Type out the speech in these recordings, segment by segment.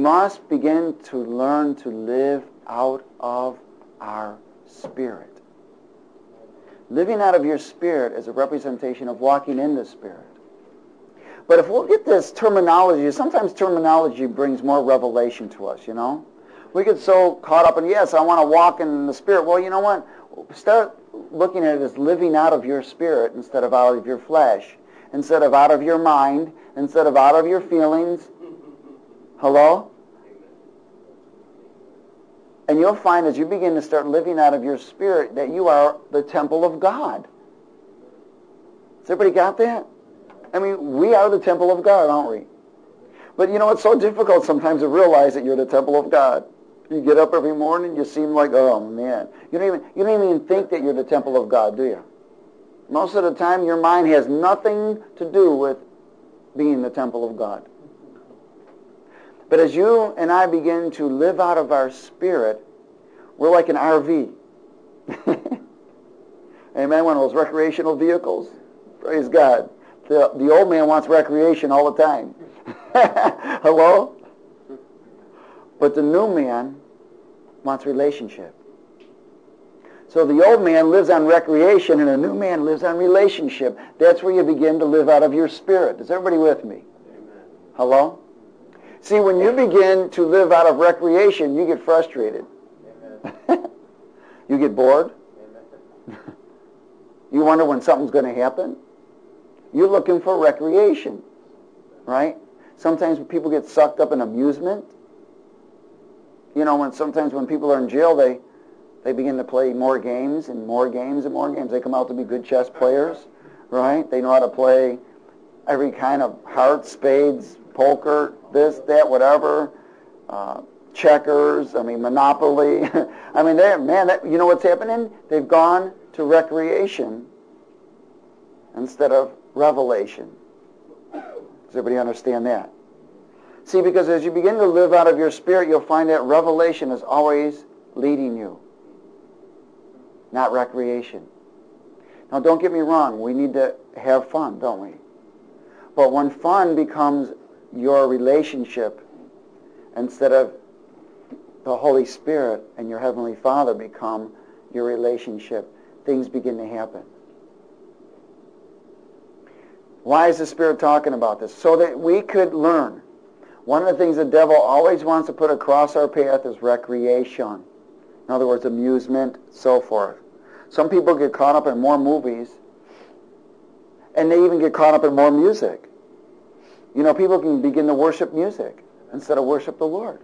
must begin to learn to live out of our spirit. Living out of your spirit is a representation of walking in the Spirit. But if we'll get this terminology, sometimes terminology brings more revelation to us, you know. We get so caught up in, yes, I want to walk in the Spirit. Well, you know what? Start looking at it as living out of your spirit instead of out of your flesh, instead of out of your mind, instead of out of your feelings. Hello? And you'll find as you begin to start living out of your spirit that you are the temple of God. Has everybody got that? I mean, we are the temple of God, aren't we? But you know, it's so difficult sometimes to realize that you're the temple of God. You get up every morning, you seem like, oh man. You don't even think that you're the temple of God, do you? Most of the time, your mind has nothing to do with being the temple of God. But as you and I begin to live out of our spirit, we're like an RV. Amen? One of those recreational vehicles. Praise God. The old man wants recreation all the time. Hello? But the new man wants relationship. So the old man lives on recreation and the new man lives on relationship. That's where you begin to live out of your spirit. Is everybody with me? Amen. Hello? See, when you begin to live out of recreation, you get frustrated. You get bored. You wonder when something's going to happen. You're looking for recreation, right? Sometimes people get sucked up in amusement. You know, sometimes when people are in jail, they begin to play more games and more games and more games. They come out to be good chess players, right? They know how to play every kind of hearts, spades, poker, this, that, whatever, checkers, Monopoly. You know what's happening? They've gone to recreation instead of revelation. Does everybody understand that? See, because as you begin to live out of your spirit, you'll find that revelation is always leading you, not recreation. Now, don't get me wrong. We need to have fun, don't we? But when fun becomes your relationship instead of the Holy Spirit and your Heavenly Father become your relationship, things begin to happen. Why is the Spirit talking about this? So that we could learn. One of the things the devil always wants to put across our path is recreation. In other words, amusement, so forth. Some people get caught up in more movies, and they even get caught up in more music. You know, people can begin to worship music instead of worship the Lord.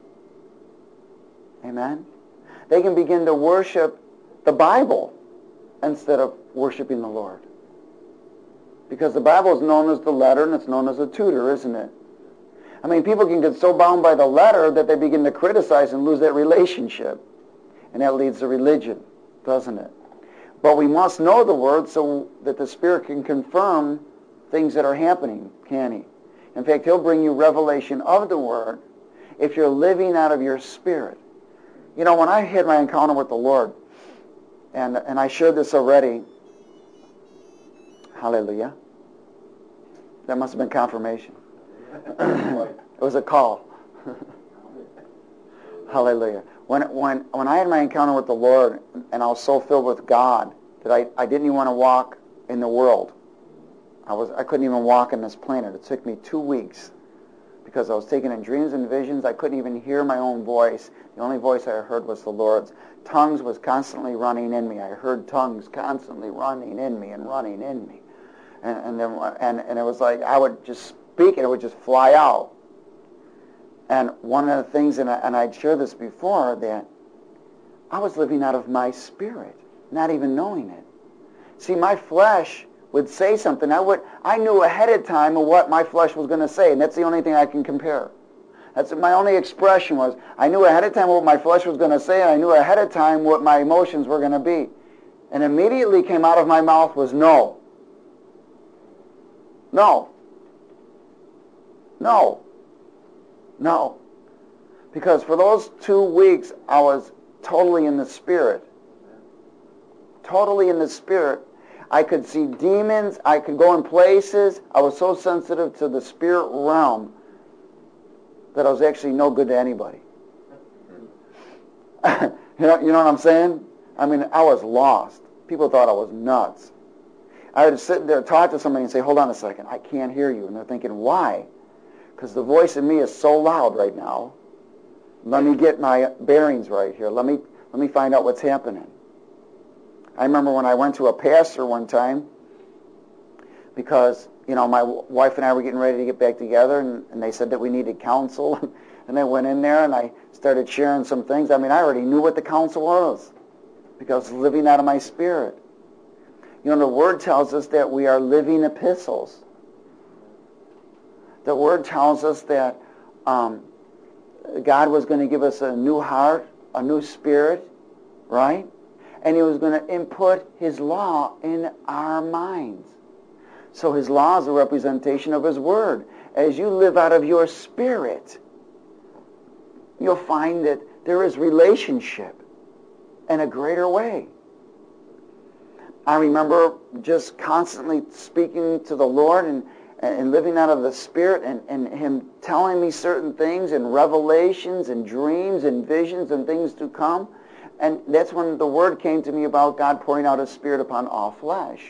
Amen? They can begin to worship the Bible instead of worshiping the Lord. Because the Bible is known as the letter and it's known as a tutor, isn't it? People can get so bound by the letter that they begin to criticize and lose that relationship. And that leads to religion, doesn't it? But we must know the Word so that the Spirit can confirm things that are happening, can He? In fact, He'll bring you revelation of the Word if you're living out of your spirit. You know, when I had my encounter with the Lord, and I shared this already, hallelujah, that must have been confirmation. It was a call. Hallelujah. When I had my encounter with the Lord, and I was so filled with God that I didn't even want to walk in the world. I couldn't even walk on this planet. It took me 2 weeks because I was taken in dreams and visions. I couldn't even hear my own voice. The only voice I heard was the Lord's. Tongues was constantly running in me. I heard tongues constantly running in me and running in me. And it was like I would just speak and it would just fly out. And one of the things, and I'd shared this before, that I was living out of my spirit, not even knowing it. See, my flesh would say something. I knew ahead of time of what my flesh was going to say, and that's the only thing I can compare. That's my only expression was, I knew ahead of time what my flesh was going to say, and I knew ahead of time what my emotions were going to be. And immediately came out of my mouth was no. No. No. No. Because for those 2 weeks, I was totally in the Spirit. Totally in the Spirit. I could see demons. I could go in places. I was so sensitive to the spirit realm that I was actually no good to anybody. You know what I'm saying? I mean, I was lost. People thought I was nuts. I would sit there, talk to somebody and say, hold on a second, I can't hear you. And they're thinking, why? Because the voice in me is so loud right now. Let me get my bearings right here. Let me find out what's happening. I remember when I went to a pastor one time because, my wife and I were getting ready to get back together, and they said that we needed counsel. And I went in there and I started sharing some things. I mean, I already knew what the counsel was because I was living out of my spirit. The Word tells us that we are living epistles. The Word tells us that God was going to give us a new heart, a new spirit, right? And He was going to input His law in our minds. So His law is a representation of His Word. As you live out of your spirit, you'll find that there is relationship in a greater way. I remember just constantly speaking to the Lord and living out of the Spirit and Him telling me certain things and revelations and dreams and visions and things to come. And that's when the word came to me about God pouring out His Spirit upon all flesh.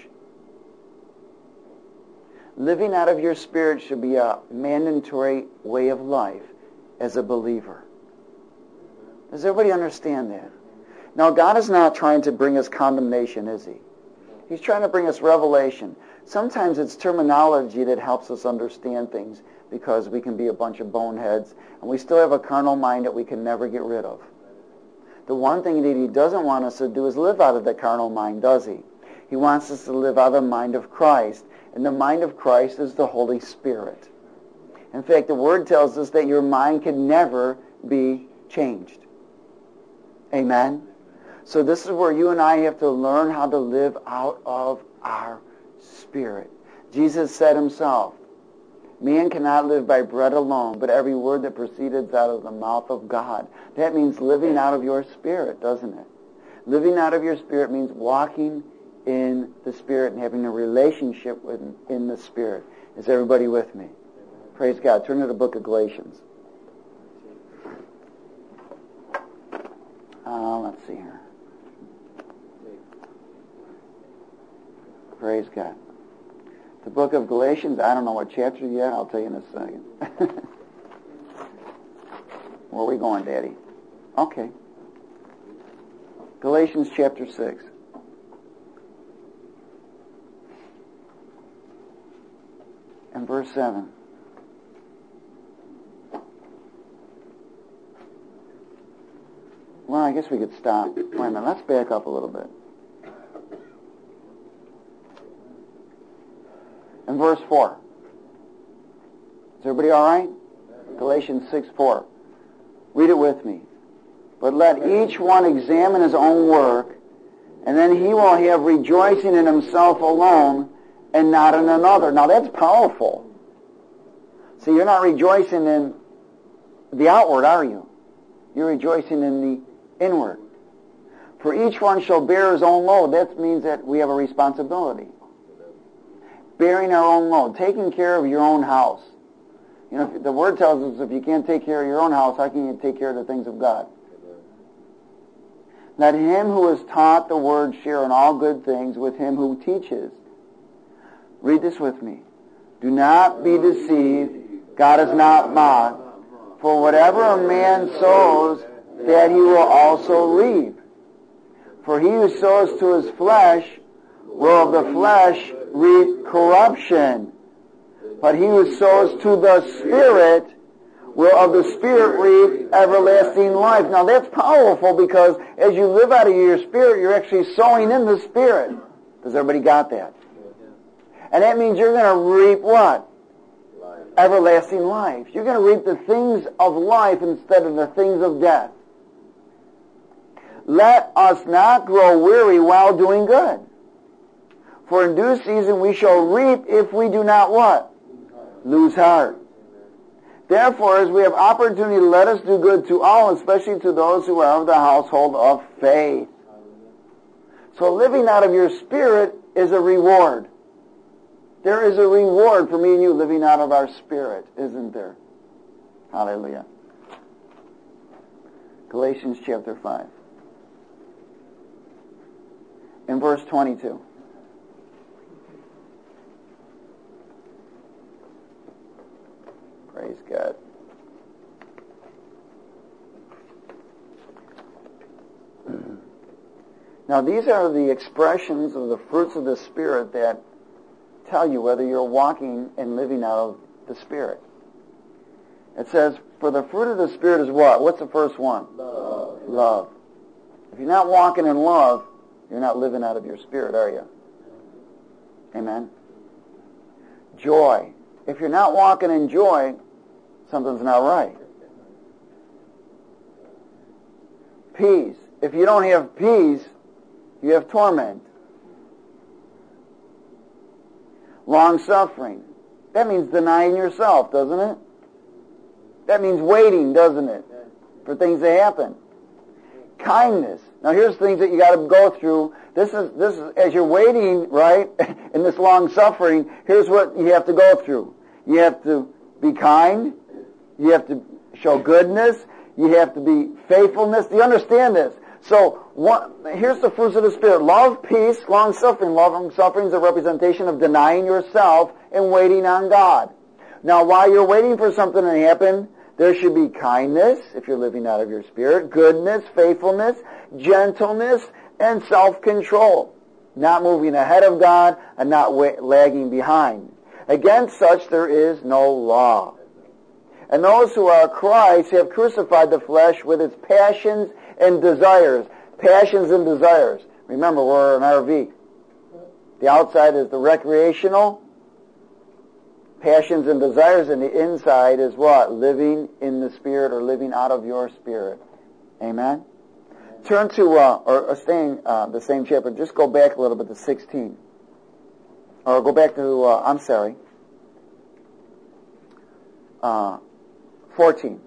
Living out of your spirit should be a mandatory way of life as a believer. Does everybody understand that? Now, God is not trying to bring us condemnation, is He? He's trying to bring us revelation. Sometimes it's terminology that helps us understand things because we can be a bunch of boneheads and we still have a carnal mind that we can never get rid of. The one thing that He doesn't want us to do is live out of the carnal mind, does He? He wants us to live out of the mind of Christ. And the mind of Christ is the Holy Spirit. In fact, the Word tells us that your mind can never be changed. Amen? So this is where you and I have to learn how to live out of our spirit. Jesus said Himself, man cannot live by bread alone, but every word that proceedeth out of the mouth of God. That means living out of your spirit, doesn't it? Living out of your spirit means walking in the Spirit and having a relationship in the Spirit. Is everybody with me? Praise God. Turn to the book of Galatians. Let's see here. Praise God. The book of Galatians, I don't know what chapter yet. I'll tell you in a second. Where are we going, Daddy? Okay. Galatians chapter 6. And verse 7. Well, I guess we could stop. Wait a minute, let's back up a little bit. And verse 4. Is everybody all right? Galatians 6:4. Read it with me. But let each one examine his own work, and then he will have rejoicing in himself alone and not in another. Now that's powerful. See, you're not rejoicing in the outward, are you? You're rejoicing in the inward. For each one shall bear his own load. That means that we have a responsibility. Bearing our own load. Taking care of your own house. You know, the Word tells us if you can't take care of your own house, how can you take care of the things of God? Let him who is taught the Word share in all good things with him who teaches. Read this with me. Do not be deceived. God is not mocked. For whatever a man sows, that he will also reap. For he who sows to his flesh will of the flesh reap corruption. But he who sows to the Spirit will of the Spirit reap everlasting life. Now that's powerful because as you live out of your Spirit, you're actually sowing in the Spirit. Does everybody got that? And that means you're going to reap what? Life. Everlasting life. You're going to reap the things of life instead of the things of death. Let us not grow weary while doing good. For in due season we shall reap if we do not what? Lose heart. Therefore, as we have opportunity, let us do good to all, especially to those who are of the household of faith. So living out of your spirit is a reward. There is a reward for me and you living out of our spirit, isn't there? Hallelujah. Galatians chapter 5. In verse 22. Praise God. Now these are the expressions of the fruits of the Spirit that tell you whether you're walking and living out of the Spirit. It says, for the fruit of the Spirit is what? What's the first one? Love. Love. If you're not walking in love, you're not living out of your Spirit, are you? Amen? Joy. If you're not walking in joy, something's not right. Peace. If you don't have peace, you have torment. Long-suffering. That means denying yourself, doesn't it? That means waiting, doesn't it? For things to happen. Kindness. Now here's things that you got to go through. This is as you're waiting, right, in this long-suffering, here's what you have to go through. You have to be kind. You have to show goodness. You have to be faithfulness. Do you understand this? So here's the fruits of the Spirit. Love, peace, long-suffering. Long-suffering is a representation of denying yourself and waiting on God. Now, while you're waiting for something to happen, there should be kindness, if you're living out of your Spirit, goodness, faithfulness, gentleness, and self-control. Not moving ahead of God and not lagging behind. Against such there is no law. And those who are Christ have crucified the flesh with its passions and desires. Passions and desires. Remember, we're an RV. The outside is the recreational, passions and desires, and the inside is what? Living in the Spirit or living out of your Spirit. Amen? Turn to, or staying the same chapter, just go back a little bit to 16. Or go back to, 14.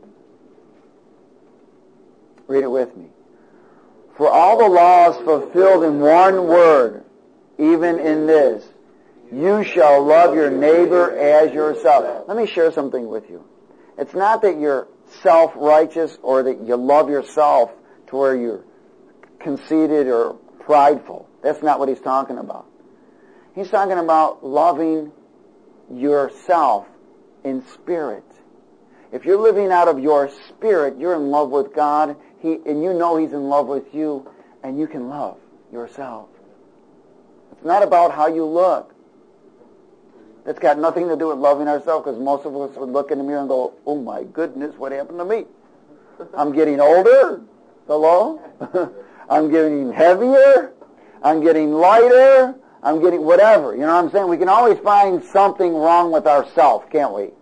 Read it with me. For all the law is fulfilled in one word, even in this, you shall love your neighbor as yourself. Let me share something with you. It's not that you're self-righteous or that you love yourself to where you're conceited or prideful. That's not what he's talking about. He's talking about loving yourself in spirit. If you're living out of your spirit, you're in love with God, and you know He's in love with you, and you can love yourself. It's not about how you look. It's got nothing to do with loving ourselves, because most of us would look in the mirror and go, oh my goodness, what happened to me? I'm getting older. Hello? I'm getting heavier. I'm getting lighter. I'm getting whatever. You know what I'm saying? We can always find something wrong with ourselves, can't we?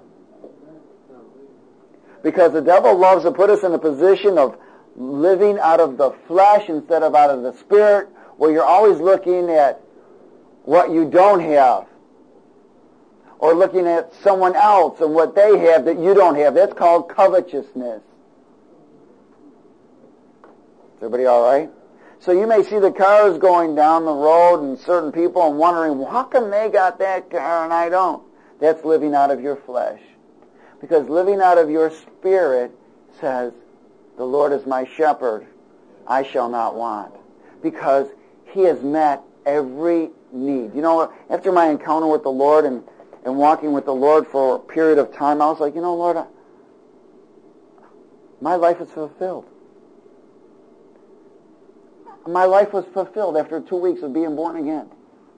Because the devil loves to put us in a position of living out of the flesh instead of out of the Spirit, where you're always looking at what you don't have, or looking at someone else and what they have that you don't have. That's called covetousness. Is everybody all right? So you may see the cars going down the road and certain people and wondering, well, how come they got that car and I don't? That's living out of your flesh. Because living out of your spirit says, the Lord is my shepherd, I shall not want. Because He has met every need. You know, after my encounter with the Lord and walking with the Lord for a period of time, I was like, you know, Lord, my life is fulfilled. My life was fulfilled after 2 weeks of being born again.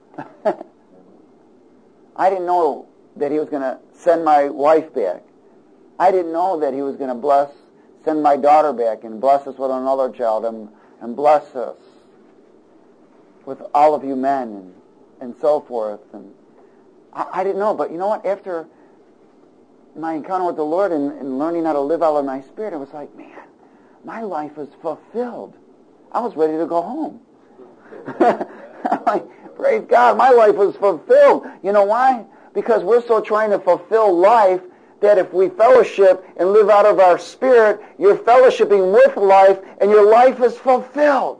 I didn't know that He was going to send my wife back. I didn't know that He was going to send my daughter back and bless us with another child and bless us with all of you men and so forth. And I didn't know, but you know what? After my encounter with the Lord and learning how to live out of my spirit, I was like, man, my life is fulfilled. I was ready to go home. I'm like, praise God, my life was fulfilled. You know why? Because we're so trying to fulfill life that if we fellowship and live out of our spirit, you're fellowshipping with life and your life is fulfilled.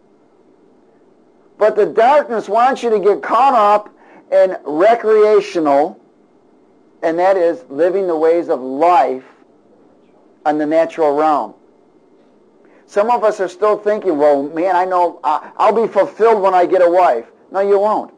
But the darkness wants you to get caught up in recreational and that is living the ways of life on the natural realm. Some of us are still thinking, well, man, I know I'll be fulfilled when I get a wife. No, you won't.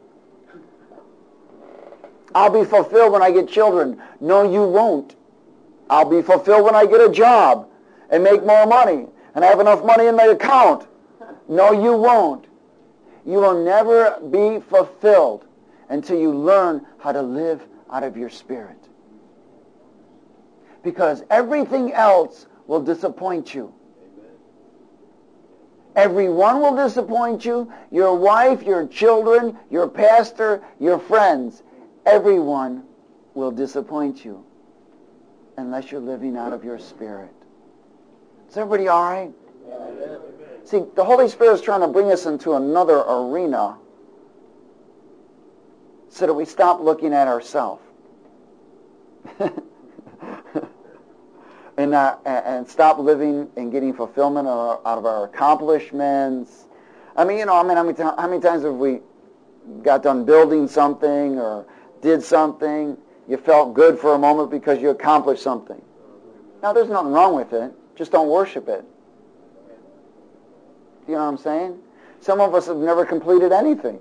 I'll be fulfilled when I get children. No, you won't. I'll be fulfilled when I get a job and make more money and have enough money in my account. No, you won't. You will never be fulfilled until you learn how to live out of your spirit. Because everything else will disappoint you. Everyone will disappoint you. Your wife, your children, your pastor, your friends. Everyone will disappoint you unless you're living out of your spirit. Is everybody all right? Amen. See, the Holy Spirit is trying to bring us into another arena so that we stop looking at ourselves. And stop living and getting fulfillment out of our accomplishments. How many times have we got done building something or did something, you felt good for a moment because you accomplished something? Now, there's nothing wrong with it. Just don't worship it. Do you know what I'm saying? Some of us have never completed anything.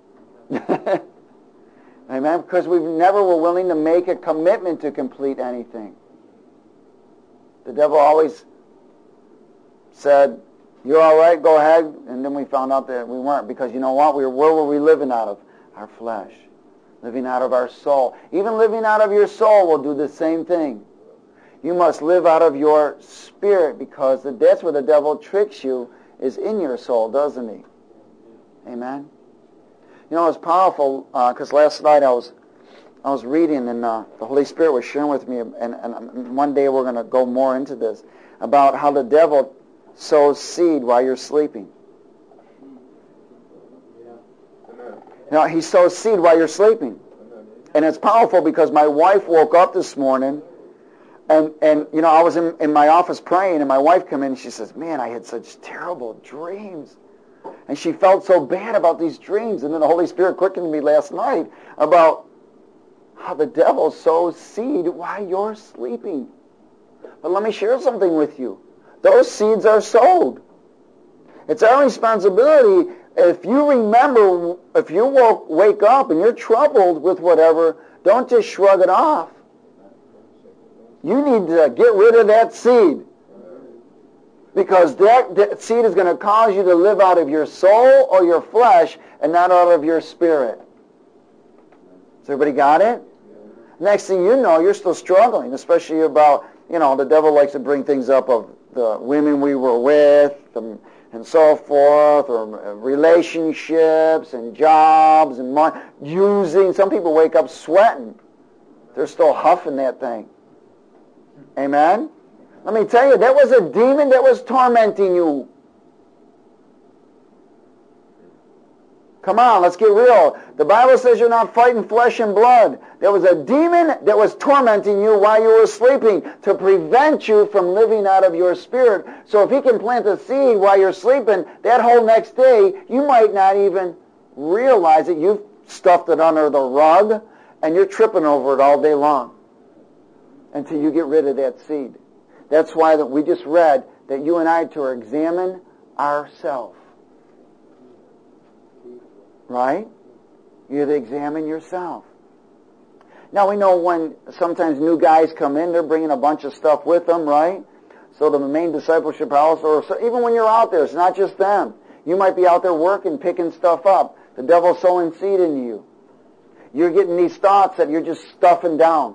Amen? Because we never were willing to make a commitment to complete anything. The devil always said, you're all right, go ahead. And then we found out that we weren't. Because you know what? Where were we living out of? Our flesh. Living out of our soul. Even living out of your soul will do the same thing. You must live out of your spirit, because that's where the devil tricks you, is in your soul, doesn't he? Amen? You know, it's powerful, because last night I was reading, and the Holy Spirit was sharing with me, and one day we're going to go more into this, about how the devil sows seed while you're sleeping. You know, he sows seed while you're sleeping. And it's powerful, because my wife woke up this morning, and you know, I was in my office praying, and my wife came in and she says, man, I had such terrible dreams. And she felt so bad about these dreams. And then the Holy Spirit quickened me last night about how the devil sows seed while you're sleeping. But let me share something with you. Those seeds are sowed. It's our responsibility. If you remember, if you wake up and you're troubled with whatever, don't just shrug it off. You need to get rid of that seed. Because that seed is going to cause you to live out of your soul or your flesh and not out of your spirit. Has everybody got it? Next thing you know, you're still struggling, especially about, you know, the devil likes to bring things up of the women we were with and so forth, or relationships and jobs and money, using. Some people wake up sweating. They're still huffing that thing. Amen? Let me tell you, that was a demon that was tormenting you. Come on, let's get real. The Bible says you're not fighting flesh and blood. There was a demon that was tormenting you while you were sleeping to prevent you from living out of your spirit. So if he can plant a seed while you're sleeping, that whole next day, you might not even realize it. You've stuffed it under the rug, and you're tripping over it all day long until you get rid of that seed. That's why that we just read that you and I are to examine ourselves. Right? You have to examine yourself. Now we know when sometimes new guys come in, they're bringing a bunch of stuff with them, right? So the main discipleship house, or so, even when you're out there, it's not just them. You might be out there working, picking stuff up. The devil's sowing seed in you. You're getting these thoughts that you're just stuffing down.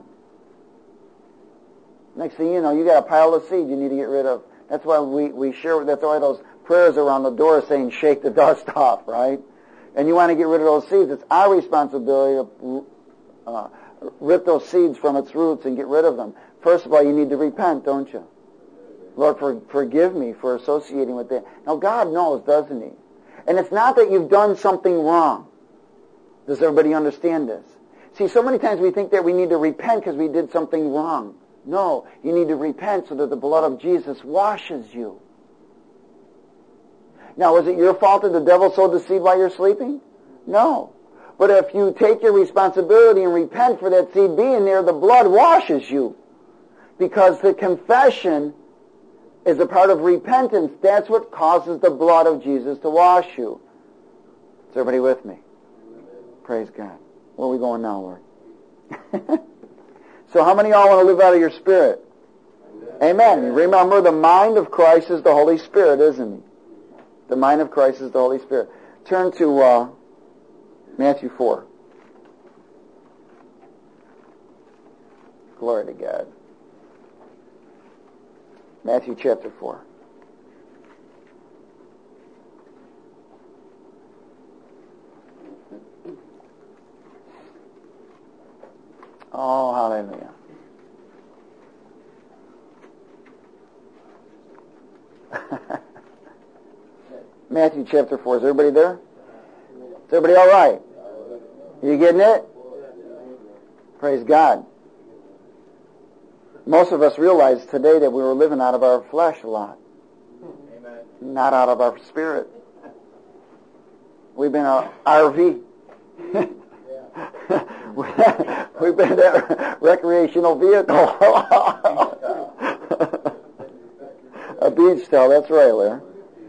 Next thing you know, you got a pile of seed you need to get rid of. That's why we share, that's why those prayers around the door saying, shake the dust off, right? And you want to get rid of those seeds. It's our responsibility to rip those seeds from its roots and get rid of them. First of all, you need to repent, don't you? Lord, forgive me for associating with that. Now, God knows, doesn't he? And it's not that you've done something wrong. Does everybody understand this? See, so many times we think that we need to repent because we did something wrong. No, you need to repent so that the blood of Jesus washes you. Now, is it your fault that the devil sowed the seed while you're sleeping? No. But if you take your responsibility and repent for that seed being there, the blood washes you. Because the confession is a part of repentance. That's what causes the blood of Jesus to wash you. Is everybody with me? Praise God. Where are we going now, Lord? So how many of y'all want to live out of your spirit? Amen. You remember, the mind of Christ is the Holy Spirit, isn't he? The mind of Christ is the Holy Spirit. Turn to Matthew 4. Glory to God. Matthew chapter 4. Oh, hallelujah. Matthew chapter 4. Is everybody there? Is everybody all right? You getting it? Praise God. Most of us realize today that we were living out of our flesh a lot. Amen. Not out of our spirit. We've been an RV. We've been a recreational vehicle. A beach towel, that's right, Larry.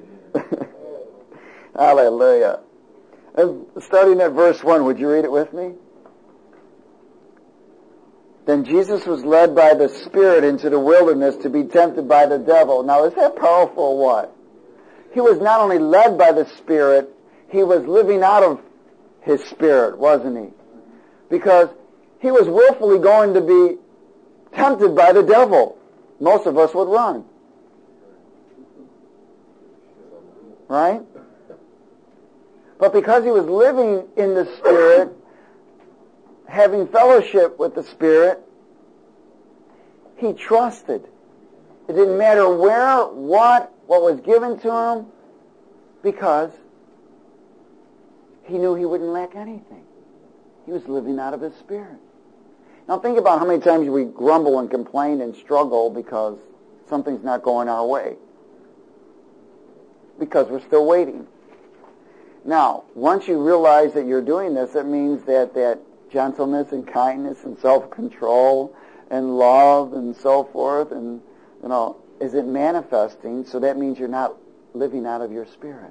Hallelujah. And starting at verse 1, would you read it with me? Then Jesus was led by the Spirit into the wilderness to be tempted by the devil. Now, is that powerful or what? He was not only led by the Spirit, he was living out of his spirit, wasn't he? Because he was willfully going to be tempted by the devil. Most of us would run. Right? But because he was living in the Spirit, having fellowship with the Spirit, he trusted. It didn't matter where, what was given to him, because he knew he wouldn't lack anything. He was living out of his Spirit. Now think about how many times we grumble and complain and struggle because something's not going our way. Because we're still waiting. Now, once you realize that you're doing this, it means that gentleness and kindness and self-control and love and so forth, and is it manifesting? So that means you're not living out of your spirit.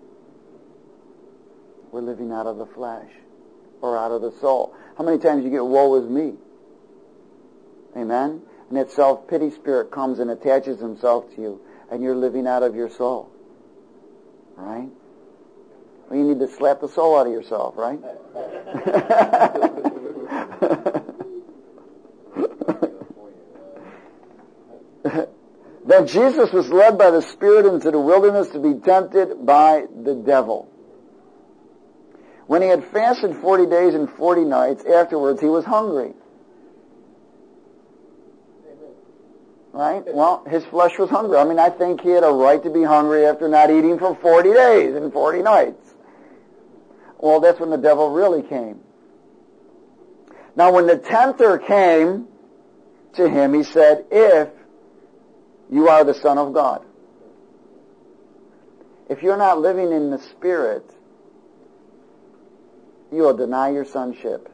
We're living out of the flesh or out of the soul. How many times you get woe is me? Amen? And that self-pity spirit comes and attaches himself to you, and you're living out of your soul. Right? Well, you need to slap the soul out of yourself, right? Then Jesus was led by the Spirit into the wilderness to be tempted by the devil. When he had fasted 40 days and 40 nights, afterwards he was hungry. Right? Well, his flesh was hungry. I mean, I think he had a right to be hungry after not eating for 40 days and 40 nights. Well, that's when the devil really came. Now, when the tempter came to him, he said, "If you are the Son of God." If you're not living in the Spirit, you will deny your sonship.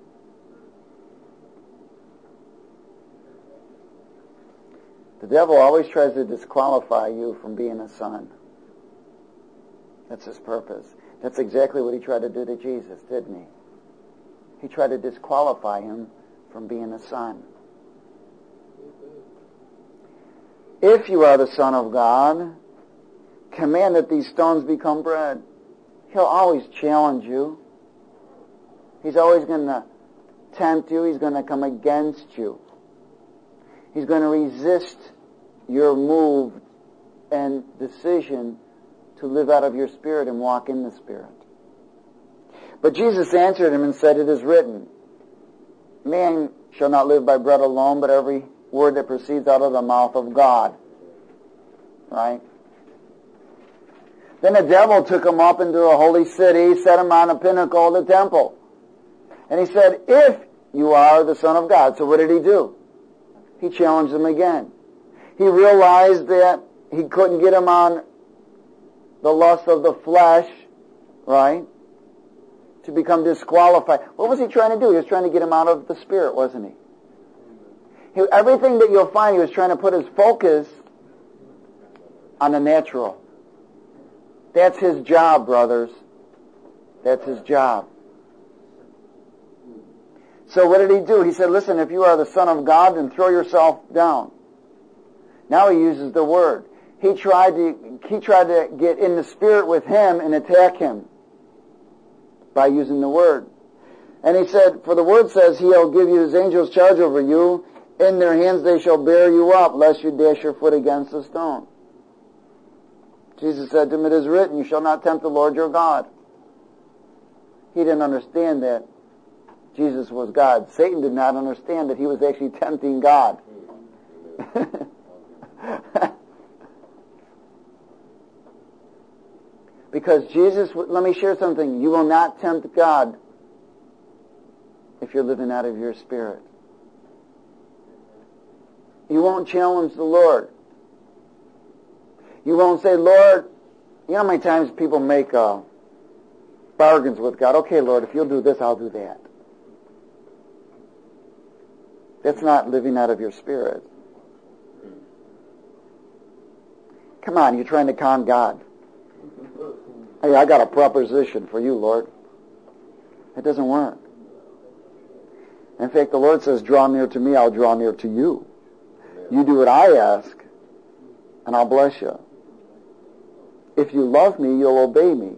The devil always tries to disqualify you from being a son. That's his purpose. That's exactly what he tried to do to Jesus, didn't he? He tried to disqualify him from being a son. If you are the Son of God, command that these stones become bread. He'll always challenge you. He's always going to tempt you. He's going to come against you. He's going to resist your move and decision to live out of your spirit and walk in the Spirit. But Jesus answered him and said, "It is written, man shall not live by bread alone, but every word that proceeds out of the mouth of God." Right? Then the devil took him up into a holy city, set him on a pinnacle of the temple. And he said, "If you are the Son of God." So what did he do? He challenged him again. He realized that he couldn't get him on the lust of the flesh, right? to become disqualified. What was he trying to do? He was trying to get him out of the Spirit, wasn't he? Everything that you'll find, he was trying to put his focus on the natural. That's his job, brothers. That's his job. So what did he do? He said, listen, if you are the Son of God, then throw yourself down. Now he uses the Word. He tried to get in the Spirit with him and attack him by using the Word. And he said, for the Word says, he'll give you his angels charge over you. In their hands they shall bear you up, lest you dash your foot against a stone. Jesus said to him, it is written, you shall not tempt the Lord your God. He didn't understand that Jesus was God. Satan did not understand that he was actually tempting God. Because Jesus, let me share something. You will not tempt God if you're living out of your Spirit. You won't challenge the Lord. You won't say, Lord, you know how many times people make bargains with God? Okay, Lord, if you'll do this, I'll do that. That's not living out of your Spirit. Come on, you're trying to con God. Hey, I got a proposition for you, Lord. It doesn't work. In fact, the Lord says, draw near to me, I'll draw near to you. You do what I ask, and I'll bless you. If you love me, you'll obey me.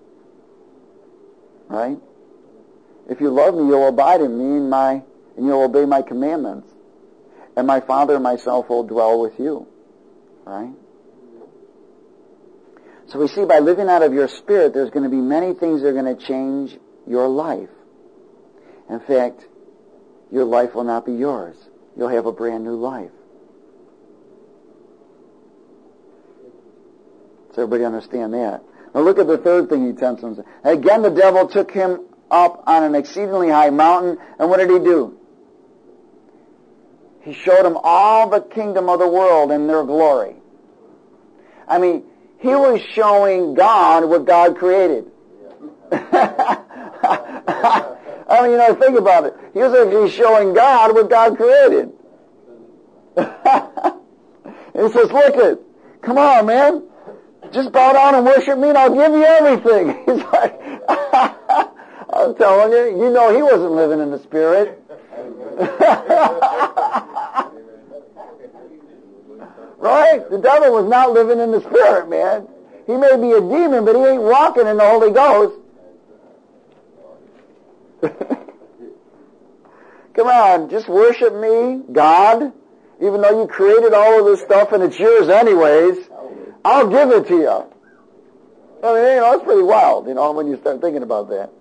Right? If you love me, you'll abide in me and you'll obey my commandments. And my Father and myself will dwell with you. Right? So we see by living out of your Spirit, there's going to be many things that are going to change your life. In fact, your life will not be yours. You'll have a brand new life. Does everybody understand that? Now look at the third thing he tempts him. Again, the devil took him up on an exceedingly high mountain, and what did he do? He showed him all the kingdom of the world and their glory. I mean, he was showing God what God created. I mean, think about it. He was actually showing God what God created. And he says, look it, come on, man. Just bow down and worship me and I'll give you everything. He's like, I'm telling you, he wasn't living in the Spirit. Right? The devil was not living in the Spirit, man. He may be a demon, but he ain't walking in the Holy Ghost. Come on, just worship me, God. Even though you created all of this stuff and it's yours anyways, I'll give it to you. I mean, it's pretty wild, when you start thinking about that.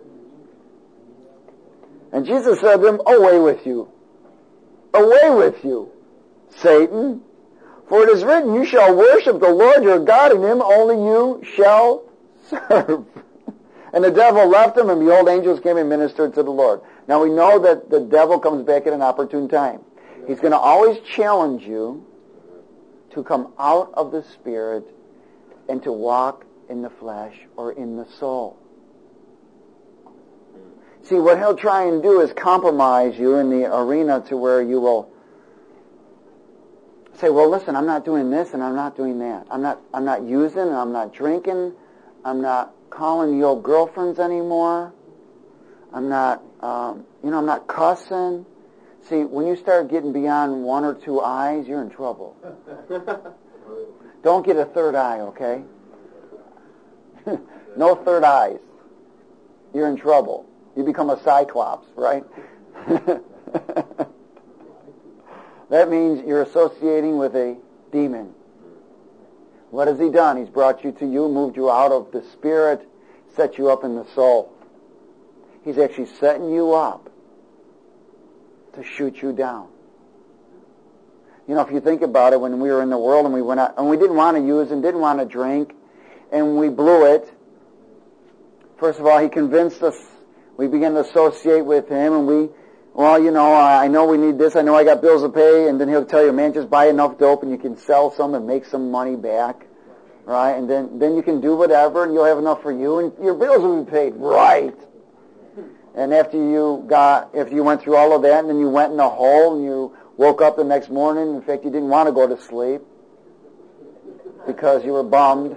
And Jesus said to him, away with you. Away with you, Satan. For it is written, you shall worship the Lord your God, and him only you shall serve. And the devil left him, and behold, angels came and ministered to the Lord. Now we know that the devil comes back at an opportune time. He's going to always challenge you to come out of the Spirit and to walk in the flesh or in the soul. See, what he'll try and do is compromise you in the arena to where you will say, well, listen, I'm not doing this and I'm not doing that. I'm not using and I'm not drinking. I'm not calling the old girlfriends anymore. I'm not, I'm not cussing. See, when you start getting beyond one or two eyes, you're in trouble. Don't get a third eye, okay? No third eyes. You're in trouble. You become a cyclops, right? That means you're associating with a demon. What has he done? He's brought you to you, moved you out of the Spirit, set you up in the soul. He's actually setting you up to shoot you down. If you think about it, when we were in the world and we went out, and we didn't want to use and didn't want to drink, and we blew it, first of all, he convinced us. We began to associate with him, and I know we need this, I know I got bills to pay, and then he'll tell you, man, just buy enough dope and you can sell some and make some money back, right? And then you can do whatever, and you'll have enough for you, and your bills will be paid. Right. And after you went through all of that, and then you went in a hole, and you woke up the next morning, in fact, you didn't want to go to sleep because you were bummed.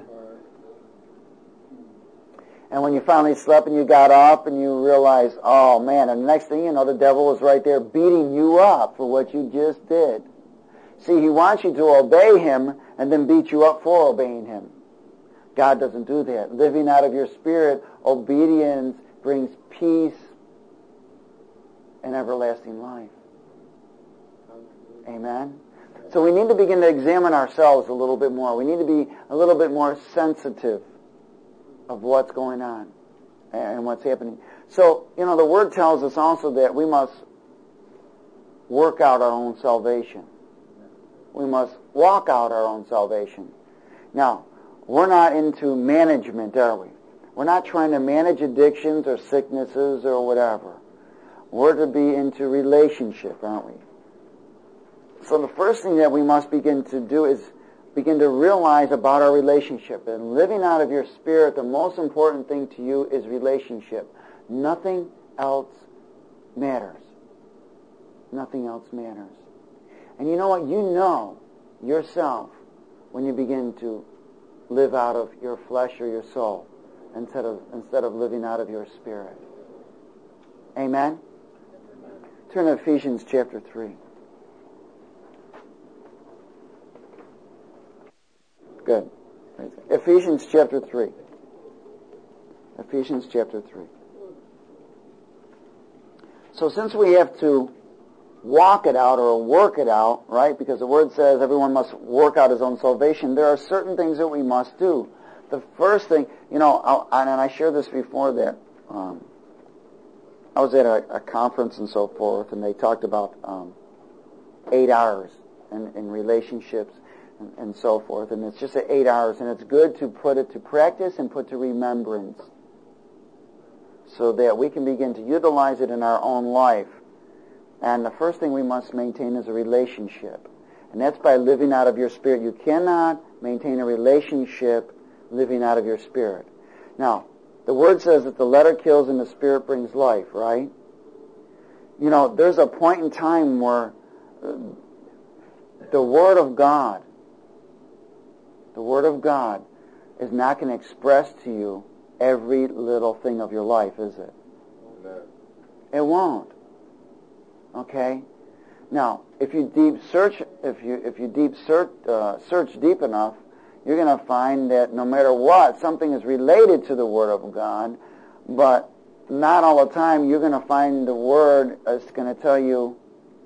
And when you finally slept and you got up and you realized, oh man, and the next thing you know, the devil was right there beating you up for what you just did. See, he wants you to obey him and then beat you up for obeying him. God doesn't do that. Living out of your spirit, obedience brings peace and everlasting life. Amen? So we need to begin to examine ourselves a little bit more. We need to be a little bit more sensitive of what's going on and what's happening. So, the Word tells us also that we must work out our own salvation. We must walk out our own salvation. Now, we're not into management, are we? We're not trying to manage addictions or sicknesses or whatever. We're to be into relationship, aren't we? So the first thing that we must begin to do is begin to realize about our relationship. And living out of your spirit, the most important thing to you is relationship. Nothing else matters. Nothing else matters. And you know what? You know yourself when you begin to live out of your flesh or your soul instead of living out of your spirit. Amen? Turn to Ephesians chapter 3. Good. Ephesians chapter 3. Ephesians chapter 3. So since we have to walk it out or work it out, right, because the Word says everyone must work out his own salvation, there are certain things that we must do. The first thing, and I shared this before that, I was at a conference and so forth, and they talked about 8 R's in relationships and so forth, and it's just 8 R's, and it's good to put it to practice and put to remembrance so that we can begin to utilize it in our own life. And the first thing we must maintain is a relationship, and that's by living out of your spirit. You cannot maintain a relationship living out of your spirit. Now, the Word says that the letter kills and the Spirit brings life, right? There's a point in time where the Word of God is not going to express to you every little thing of your life, is it? Amen. It won't. Okay? Now, if you search deep enough, you're going to find that no matter what, something is related to the Word of God, but not all the time you're going to find the Word is going to tell you,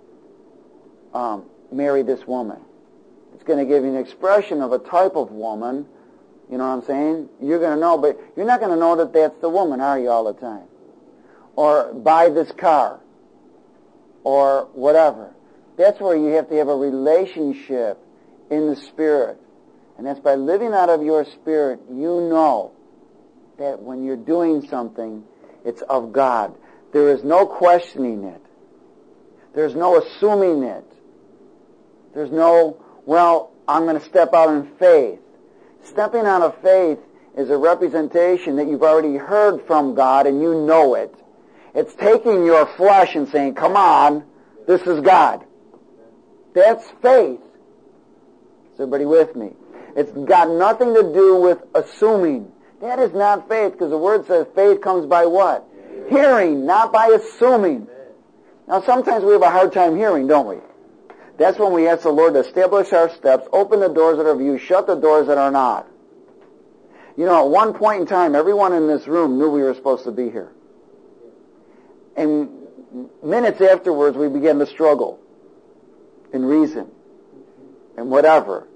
marry this woman. It's going to give you an expression of a type of woman, you know what I'm saying? You're going to know, but you're not going to know that that's the woman, are you, all the time? Or buy this car, or whatever. That's where you have to have a relationship in the Spirit. And that's by living out of your spirit, you know that when you're doing something, it's of God. There is no questioning it. There's no assuming it. There's no, I'm going to step out in faith. Stepping out of faith is a representation that you've already heard from God and you know it. It's taking your flesh and saying, come on, this is God. That's faith. Is everybody with me? It's got nothing to do with assuming. That is not faith, because the Word says faith comes by what? Hearing, not by assuming. Now, sometimes we have a hard time hearing, don't we? That's when we ask the Lord to establish our steps, open the doors that are of you, shut the doors that are not. At one point in time, everyone in this room knew we were supposed to be here. And minutes afterwards, we began to struggle in reason and whatever.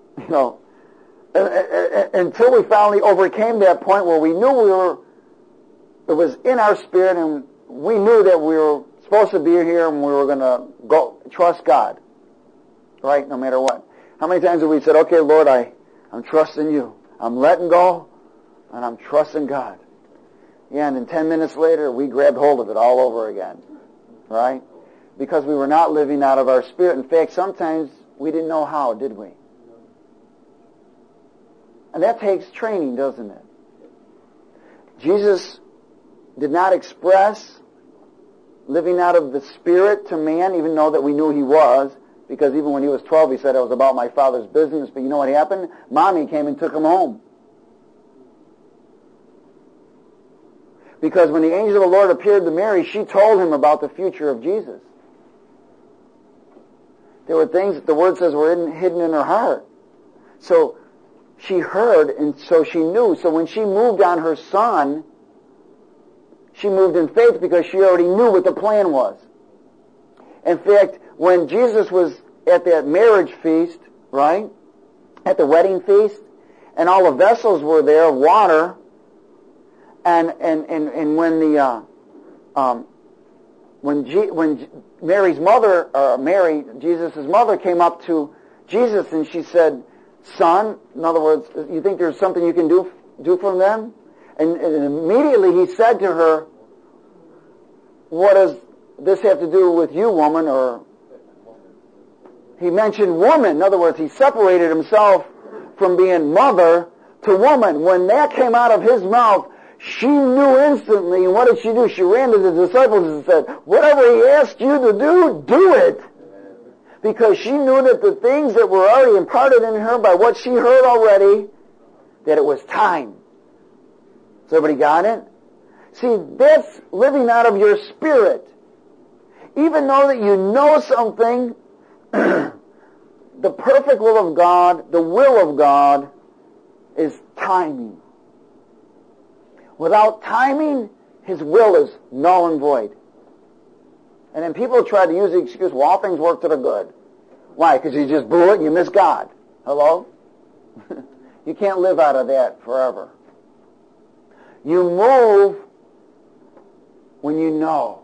Until we finally overcame that point where we knew it was in our spirit, and we knew that we were supposed to be here and we were going to go trust God, right, no matter what. How many times have we said, okay, Lord, I'm trusting you. I'm letting go, and I'm trusting God. Yeah, and then 10 minutes later, we grabbed hold of it all over again, right? Because we were not living out of our spirit. In fact, sometimes we didn't know how, did we? And that takes training, doesn't it? Jesus did not express living out of the Spirit to man, even though that we knew he was, because even when he was 12, he said it was about my Father's business. But you know what happened? Mommy came and took him home. Because when the angel of the Lord appeared to Mary, she told him about the future of Jesus. There were things that the Word says were hidden in her heart. So she heard, and so she knew. So when she moved on her son, she moved in faith because she already knew what the plan was. In fact, when Jesus was at that marriage feast, right, at the wedding feast, and all the vessels were there of water, and when Mary's mother, or Mary, Jesus' mother, came up to Jesus and she said, "Son," in other words, "you think there's something you can do for them?" And immediately he said to her, "What does this have to do with you, woman?" Or he mentioned woman. In other words, he separated himself from being mother to woman. When that came out of his mouth, she knew instantly, and what did she do? She ran to the disciples and said, "Whatever he asked you to do, do it." Because she knew that the things that were already imparted in her by what she heard already, that it was time. So everybody got it? See, that's living out of your spirit. Even though that you know something, the perfect will of God, the will of God, is timing. Without timing, His will is null and void. And then people try to use the excuse, well, all things work to the good. Why? Because you just blew it and you missed God. Hello? You can't live out of that forever. You move when you know.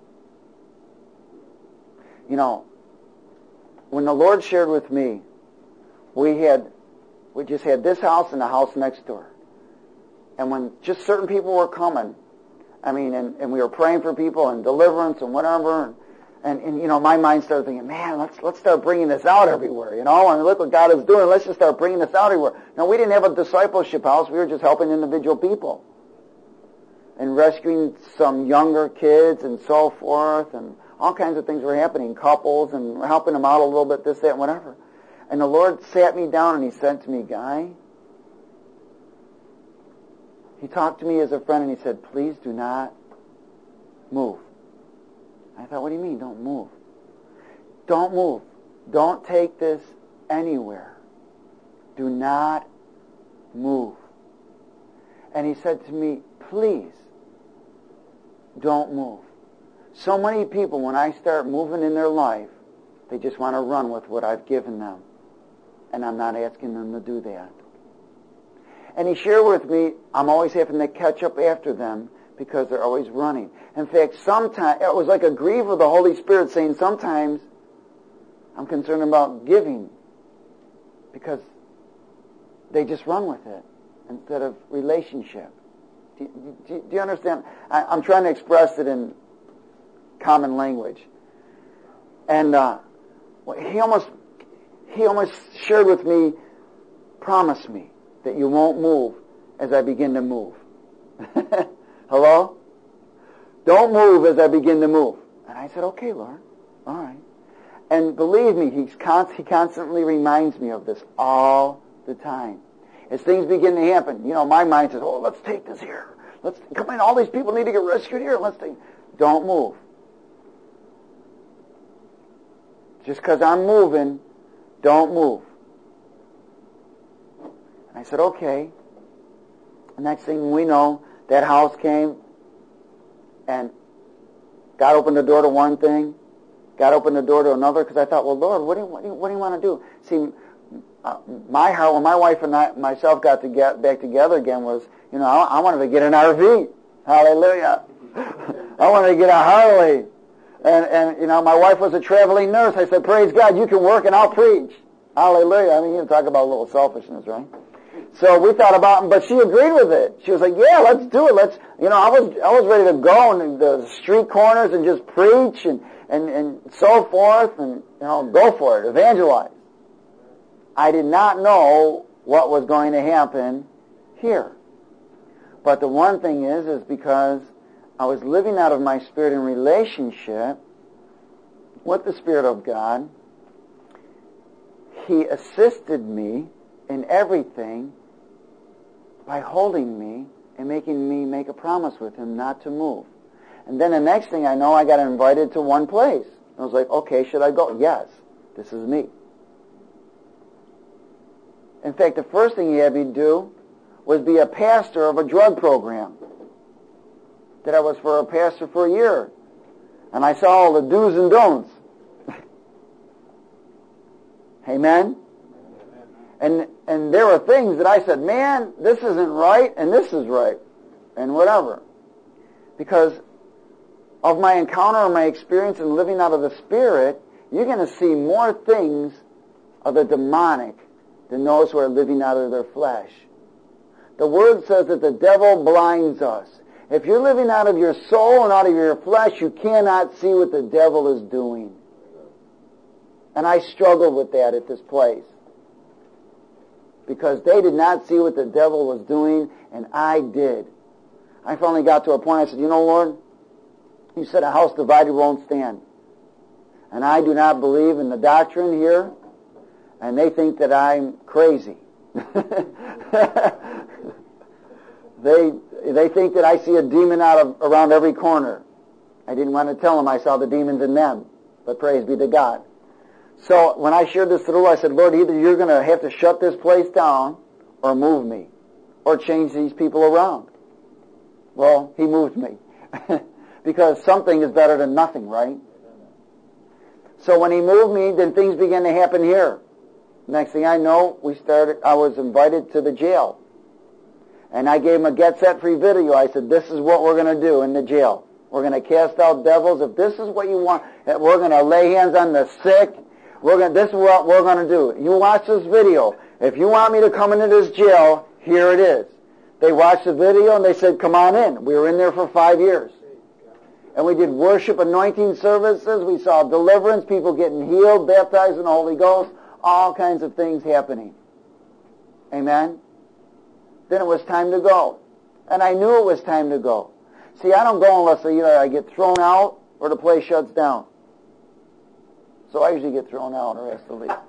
You know, when the Lord shared with me, we just had this house and the house next door. And when just certain people were coming, I mean, and we were praying for people and deliverance and whatever, and you know, my mind started thinking, man, let's start bringing this out everywhere, you know, and look what God is doing, let's just start bringing this out everywhere. Now, we didn't have a discipleship house, we were just helping individual people and rescuing some younger kids and so forth, and all kinds of things were happening, couples, and helping them out a little bit, this, that, and whatever. And the Lord sat me down and He said to me, Guy, He talked to me as a friend and He said, please do not move. I thought, what do you mean, don't move? Don't move. Don't take this anywhere. Do not move. And He said to me, please, don't move. So many people, when I start moving in their life, they just want to run with what I've given them. And I'm not asking them to do that. And He shared with me, I'm always having to catch up after them because they're always running. In fact, sometimes, it was like a grief of the Holy Spirit saying, sometimes I'm concerned about giving because they just run with it instead of relationship. Do you understand? I'm trying to express it in common language. And he almost shared with me, promise me that you won't move as I begin to move. Hello? Don't move as I begin to move. And I said, okay, Lord. All right. And believe me, he constantly reminds me of this all the time. As things begin to happen, you know, my mind says, oh, let's take this here. Come on, all these people need to get rescued here. Don't move. Just because I'm moving, don't move. And I said, okay. The next thing we know, that house came, and God opened the door to one thing, God opened the door to another, because I thought, well, Lord, what do you want to do? See, my heart, when my wife and myself got back together again, was, you know, I wanted to get an RV. Hallelujah. I wanted to get a Harley. And you know, my wife was a traveling nurse. I said, praise God, you can work and I'll preach. Hallelujah. I mean, you talk about a little selfishness, right? So we thought about it, but she agreed with it. She was like, yeah, let's do it. You know, I was ready to go in the street corners and just preach and so forth, and, you know, go for it, evangelize. I did not know what was going to happen here. But the one thing is because I was living out of my spirit in relationship with the Spirit of God. He assisted me in everything by holding me and making me make a promise with Him not to move. And then the next thing I know, I got invited to one place. I was like, okay, should I go? Yes, this is me. In fact, the first thing He had me do was be a pastor of a drug program. That I was for a pastor for a year. And I saw all the do's and don'ts. Amen? And there were things that I said, man, this isn't right, and this is right, and whatever. Because of my encounter and my experience in living out of the Spirit, you're going to see more things of the demonic than those who are living out of their flesh. The Word says that the devil blinds us. If you're living out of your soul and out of your flesh, you cannot see what the devil is doing. And I struggled with that at this place. Because they did not see what the devil was doing, and I did. I finally got to a point, I said, you know, Lord, You said a house divided won't stand. And I do not believe in the doctrine here, and they think that I'm crazy. They think that I see a demon around every corner. I didn't want to tell them I saw the demons in them, but praise be to God. So when I shared this to the Lord, I said, Lord, either you're going to have to shut this place down or move me or change these people around. Well, He moved me because something is better than nothing, right? So when He moved me, then things began to happen here. Next thing I know, I was invited to the jail. And I gave him a Get Set Free video. I said, this is what we're going to do in the jail. We're going to cast out devils. If this is what you want, we're going to lay hands on the sick. This is what we're going to do. You watch this video. If you want me to come into this jail, here it is. They watched the video and they said, come on in. We were in there for 5 years. And we did worship anointing services. We saw deliverance, people getting healed, baptized in the Holy Ghost, all kinds of things happening. Amen? Then it was time to go. And I knew it was time to go. See, I don't go unless either I get thrown out or the place shuts down. So I usually get thrown out or asked to leave.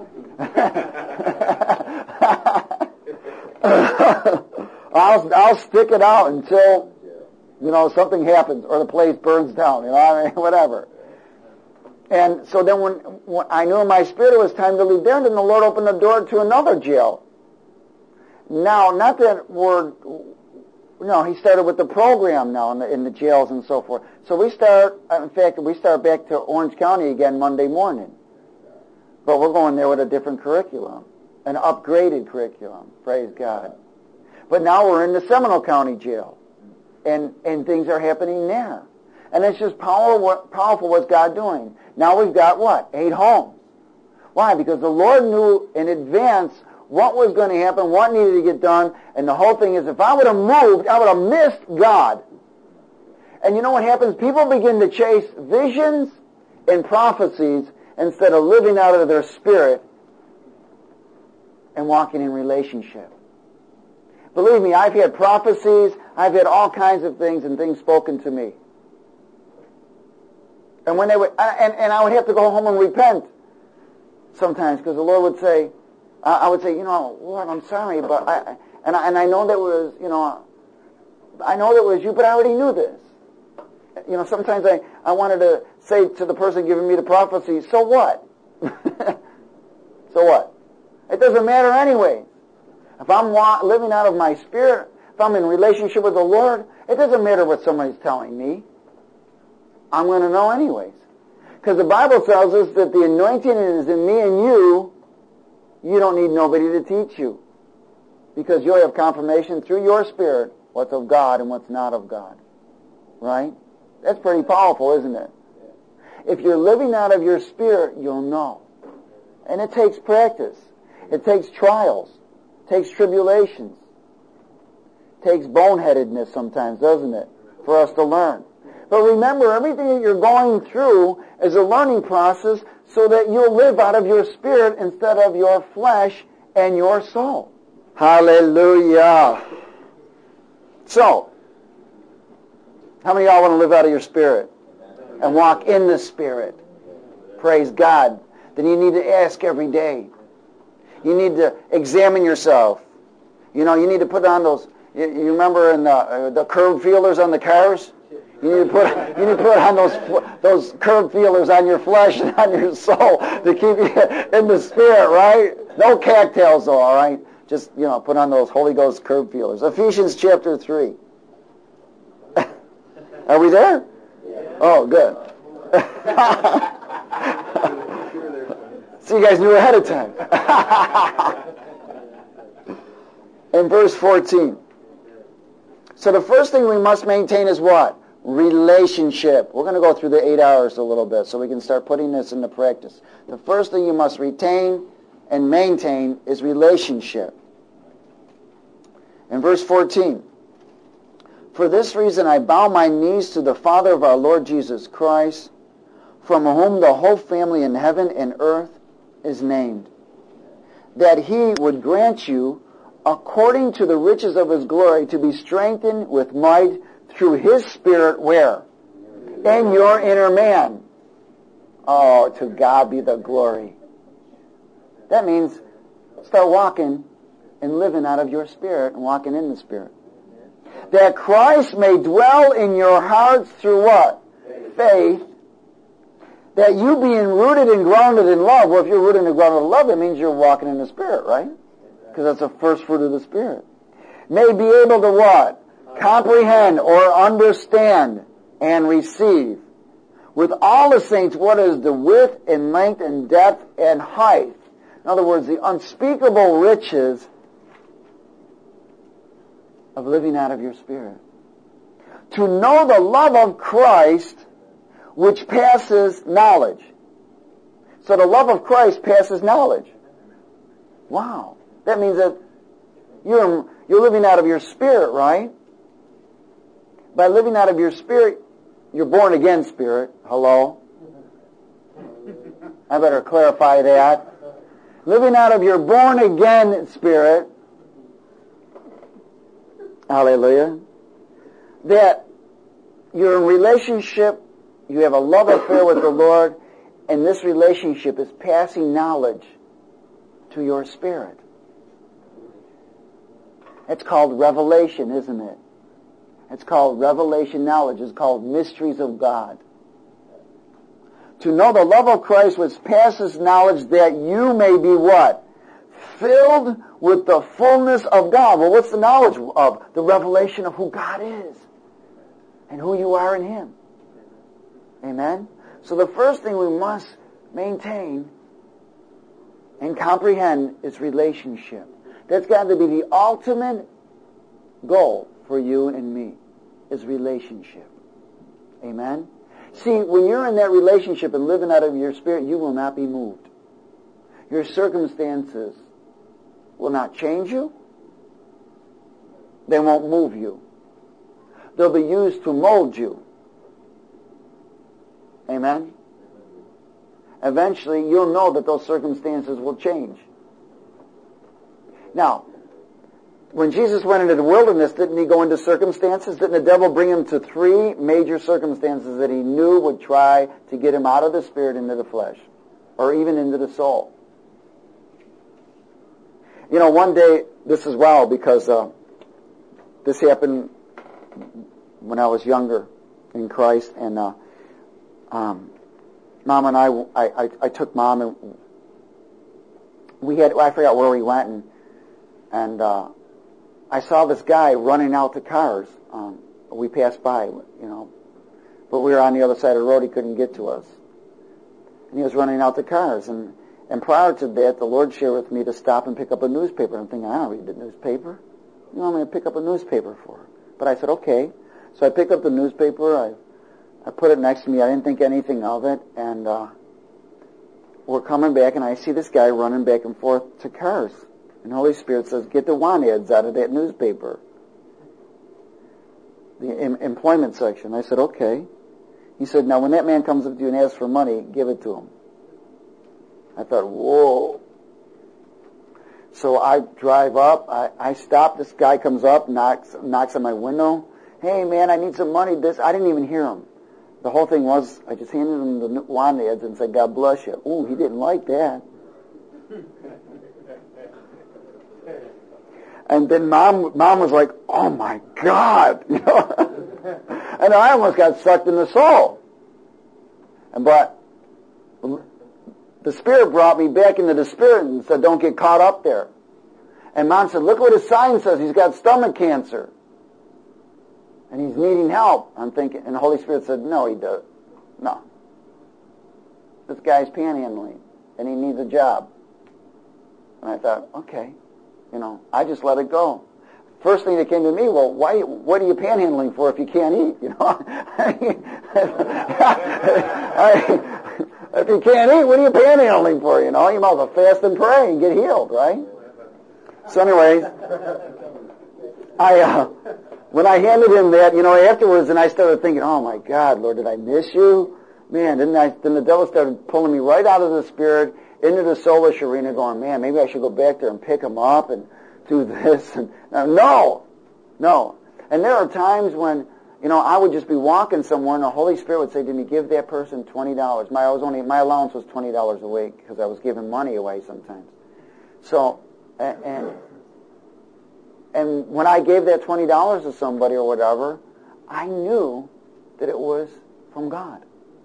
I'll stick it out until, something happens or the place burns down, whatever. And so then when I knew in my spirit it was time to leave there, then the Lord opened the door to another jail. Now, not that He started with the program now in the jails and so forth. So we start back to Orange County again Monday morning. But we're going there with a different curriculum, an upgraded curriculum, praise God. But now we're in the Seminole County jail, and things are happening there. And it's just powerful what's God doing. Now we've got what? 8 homes. Why? Because the Lord knew in advance what was going to happen, what needed to get done, and the whole thing is if I would have moved, I would have missed God. And you know what happens? People begin to chase visions and prophecies instead of living out of their spirit and walking in relationship. Believe me, I've had prophecies, I've had all kinds of things and things spoken to me. And when they would, and I would have to go home and repent sometimes because the Lord would say, I would say, Lord, I'm sorry, but I know that was, I know that was you, but I already knew this. Sometimes I wanted to say to the person giving me the prophecy, so what? So what? It doesn't matter anyway. If I'm living out of my spirit, if I'm in relationship with the Lord, it doesn't matter what somebody's telling me. I'm going to know anyways. Because the Bible tells us that the anointing is in me and you. You don't need nobody to teach you. Because you'll have confirmation through your spirit what's of God and what's not of God. Right? That's pretty powerful, isn't it? If you're living out of your spirit, you'll know. And it takes practice. It takes trials. It takes tribulations. It takes boneheadedness sometimes, doesn't it? For us to learn. But remember, everything that you're going through is a learning process so that you'll live out of your spirit instead of your flesh and your soul. Hallelujah. So, How many of y'all want to live out of your spirit and walk in the Spirit? Praise God. Then you need to ask every day. You need to examine yourself. You need to put on those, you remember in the curb feelers on the cars? You need to put on those curb feelers on your flesh and on your soul to keep you in the Spirit, right? No cattails though, all right? Just, put on those Holy Ghost curb feelers. Ephesians chapter 3. Are we there? Oh, good. So you guys knew ahead of time. In verse 14. So the first thing we must maintain is what? Relationship. We're going to go through the 8 hours a little bit so we can start putting this into practice. The first thing you must retain and maintain is relationship. In verse 14. For this reason I bow my knees to the Father of our Lord Jesus Christ, from whom the whole family in heaven and earth is named, that he would grant you, according to the riches of his glory, to be strengthened with might through his Spirit, where? In your inner man. Oh, to God be the glory. That means start walking and living out of your spirit and walking in the Spirit. That Christ may dwell in your hearts through what? Faith. That you being rooted and grounded in love. Well, if you're rooted and grounded in love, that means you're walking in the Spirit, right? Because that's the first fruit of the Spirit. May be able to what? Comprehend or understand and receive with all the saints what is the width and length and depth and height. In other words, the unspeakable riches of living out of your spirit. To know the love of Christ, which passes knowledge. So the love of Christ passes knowledge. Wow. That means that you're living out of your spirit, right? By living out of your spirit, you're born again spirit. Hello? I better clarify that. Living out of your born again spirit. Hallelujah. That you're in relationship, you have a love affair with the Lord, and this relationship is passing knowledge to your spirit. It's called revelation, isn't it? It's called revelation knowledge. It's called mysteries of God. To know the love of Christ which passes knowledge, that you may be what? Filled with the fullness of God. Well, what's the knowledge of? The revelation of who God is and who you are in Him. Amen? So the first thing we must maintain and comprehend is relationship. That's got to be the ultimate goal for you and me, is relationship. Amen? See, when you're in that relationship and living out of your spirit, you will not be moved. Your circumstances will not change you. They won't move you. They'll be used to mold you. Amen? Eventually, you'll know that those circumstances will change. Now, when Jesus went into the wilderness, didn't he go into circumstances? Didn't the devil bring him to 3 major circumstances that he knew would try to get him out of the spirit into the flesh, or even into the soul? One day, this is wild because this happened when I was younger in Christ, and Mom and I took Mom, and I forgot where we went, and I saw this guy running out to cars. We passed by, but we were on the other side of the road. He couldn't get to us. And he was running out to cars. And prior to that, the Lord shared with me to stop and pick up a newspaper. I'm thinking, I don't read the newspaper. You want me to pick up a newspaper for? But I said, okay. So I picked up the newspaper. I put it next to me. I didn't think anything of it. And we're coming back, and I see this guy running back and forth to cars. And the Holy Spirit says, get the want ads out of that newspaper. The employment section. I said, okay. He said, now when that man comes up to you and asks for money, give it to him. I thought, whoa. So I drive up. I stop. This guy comes up, knocks on my window, hey man, I need some money. I didn't even hear him. The whole thing was, I just handed him the wand ads and said, God bless you. Ooh, he didn't like that. And then mom was like, oh my God, you know. And I almost got sucked in the soul. But the Spirit brought me back into the Spirit and said, don't get caught up there. And Mom said, look what his sign says. He's got stomach cancer. And he's needing help. I'm thinking, and the Holy Spirit said, no, he doesn't. No. This guy's panhandling, and he needs a job. And I thought, okay. You know, I just let it go. First thing that came to me, well, what are you panhandling for if you can't eat? You know, if you can't eat, what are you panhandling for? You know, you might as well fast and pray and get healed, right? So, anyways, when I handed him that, you know, afterwards, and I started thinking, oh my God, Lord, did I miss you? Man, then the devil started pulling me right out of the Spirit into the soulish arena, going, man, maybe I should go back there and pick him up and do this. And no. And there are times when, you know, I would just be walking somewhere, and the Holy Spirit would say to me, give that person $20. My allowance was $20 a week because I was giving money away sometimes. So, and when I gave that $20 to somebody or whatever, I knew that it was from God.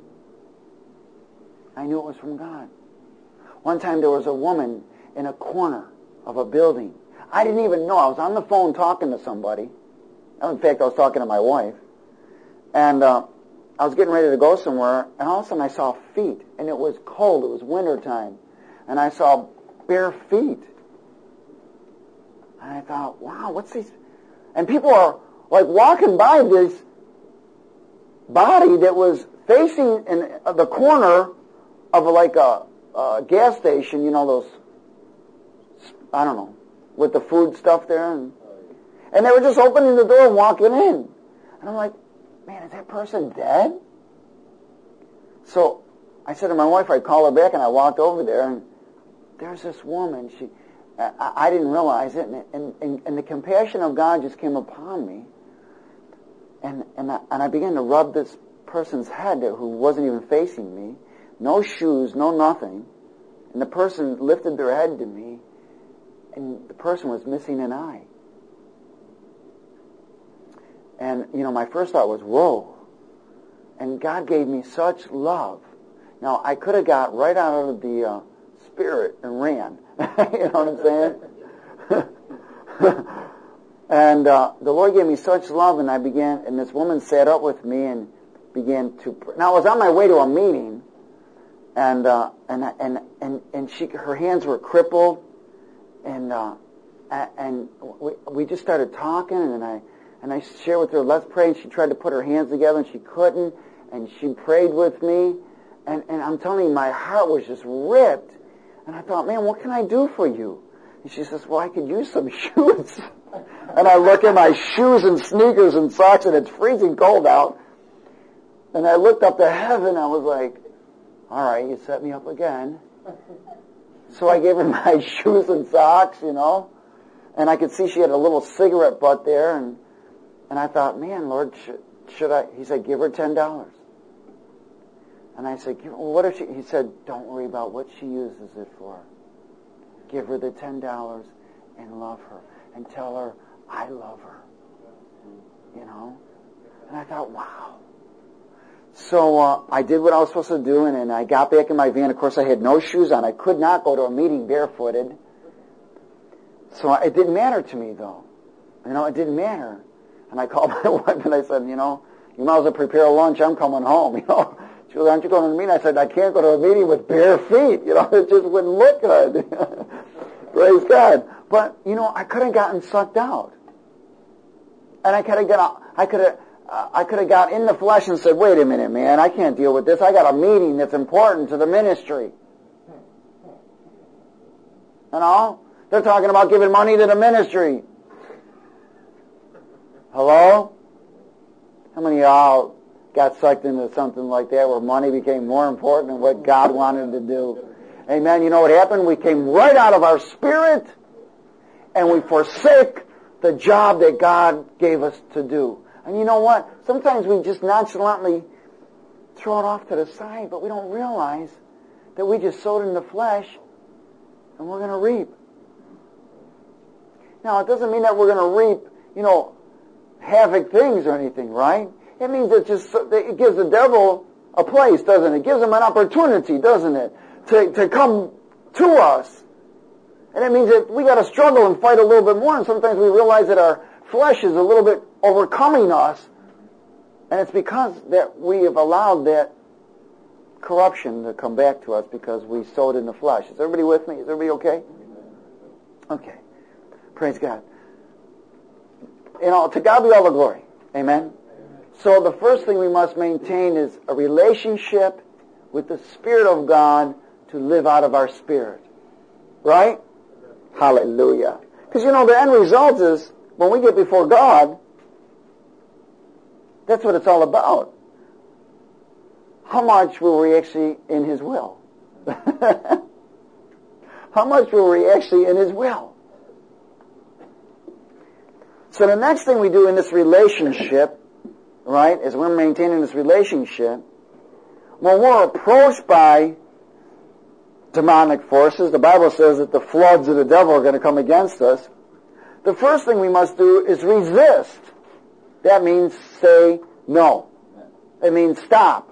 I knew it was from God. One time there was a woman in a corner of a building. I didn't even know. I was on the phone talking to somebody. In fact, I was talking to my wife. And I was getting ready to go somewhere, and all of a sudden I saw feet. And it was cold. It was wintertime. And I saw bare feet. And I thought, wow, what's these? And people are like walking by this body that was facing in the corner of like a gas station, you know, those, I don't know, with the food stuff there. And they were just opening the door and walking in. And I'm like, man, is that person dead? So I said to my wife, I'd call her back, and I walked over there, and there's this woman. I didn't realize it, and the compassion of God just came upon me. And I began to rub this person's head who wasn't even facing me. No shoes, no nothing. And the person lifted their head to me, and the person was missing an eye. And, you know, my first thought was, whoa. And God gave me such love. Now, I could have got right out of the Spirit and ran. You know what I'm saying? And the Lord gave me such love, and and this woman sat up with me and began to pray. Now, I was on my way to a meeting, and her hands were crippled, and we just started talking, and I shared with her, let's pray, and she tried to put her hands together, and she couldn't, and she prayed with me, and I'm telling you, my heart was just ripped, and I thought, man, what can I do for you? And she says, well, I could use some shoes. And I look at my shoes and sneakers and socks, and it's freezing cold out, and I looked up to heaven, I was like, all right, you set me up again. So I gave her my shoes and socks, you know, and I could see she had a little cigarette butt there, and I thought, man, Lord, should I? He said, give her $10. And I said, what if she? He said, don't worry about what she uses it for. Give her the $10 and love her, and tell her I love her. You know, and I thought, wow. So I did what I was supposed to do, and I got back in my van. Of course, I had no shoes on. I could not go to a meeting barefooted. So it didn't matter to me, though. You know, it didn't matter. And I called my wife, and I said, you know, you might as well prepare a lunch. I'm coming home, you know. She goes, aren't you going to the meeting? I said, I can't go to a meeting with bare feet. You know, it just wouldn't look good. Praise God. But, you know, I could have gotten sucked out. And I could have got in the flesh and said, wait a minute, man, I can't deal with this. I got a meeting that's important to the ministry. You know? They're talking about giving money to the ministry. Hello? How many of y'all got sucked into something like that where money became more important than what God wanted to do? Amen. You know what happened? We came right out of our spirit, and we forsake the job that God gave us to do. And you know what? Sometimes we just nonchalantly throw it off to the side, but we don't realize that we just sowed in the flesh and we're going to reap. Now, it doesn't mean that we're going to reap, havoc things or anything, right? It means it gives the devil a place, doesn't it? It gives him an opportunity, doesn't it? To come to us. And it means that we got to struggle and fight a little bit more, and sometimes we realize that our flesh is a little bit overcoming us, and it's because that we have allowed that corruption to come back to us because we sowed in the flesh. Is everybody with me? Is everybody okay? Okay. Praise God. To God be all the glory. Amen? So the first thing we must maintain is a relationship with the Spirit of God to live out of our spirit. Right? Hallelujah. Because the end result is, when we get before God, that's what it's all about. How much were we actually in His will? How much were we actually in His will? So the next thing we do in this relationship, right, is we're maintaining this relationship, when we're approached by demonic forces, the Bible says that the floods of the devil are going to come against us. The first thing we must do is resist. That means say no. It means stop.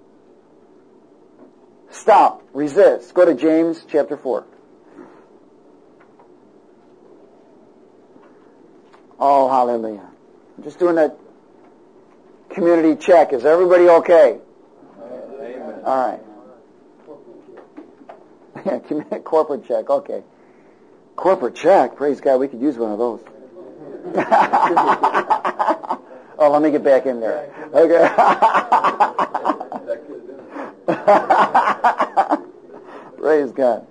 Stop. Resist. Go to James chapter 4. Oh, hallelujah. I'm just doing that community check. Is everybody okay? Amen. All right. Corporate check. Okay. Corporate check. Praise God. We could use one of those. Oh, let me get back in there. Okay. Praise God.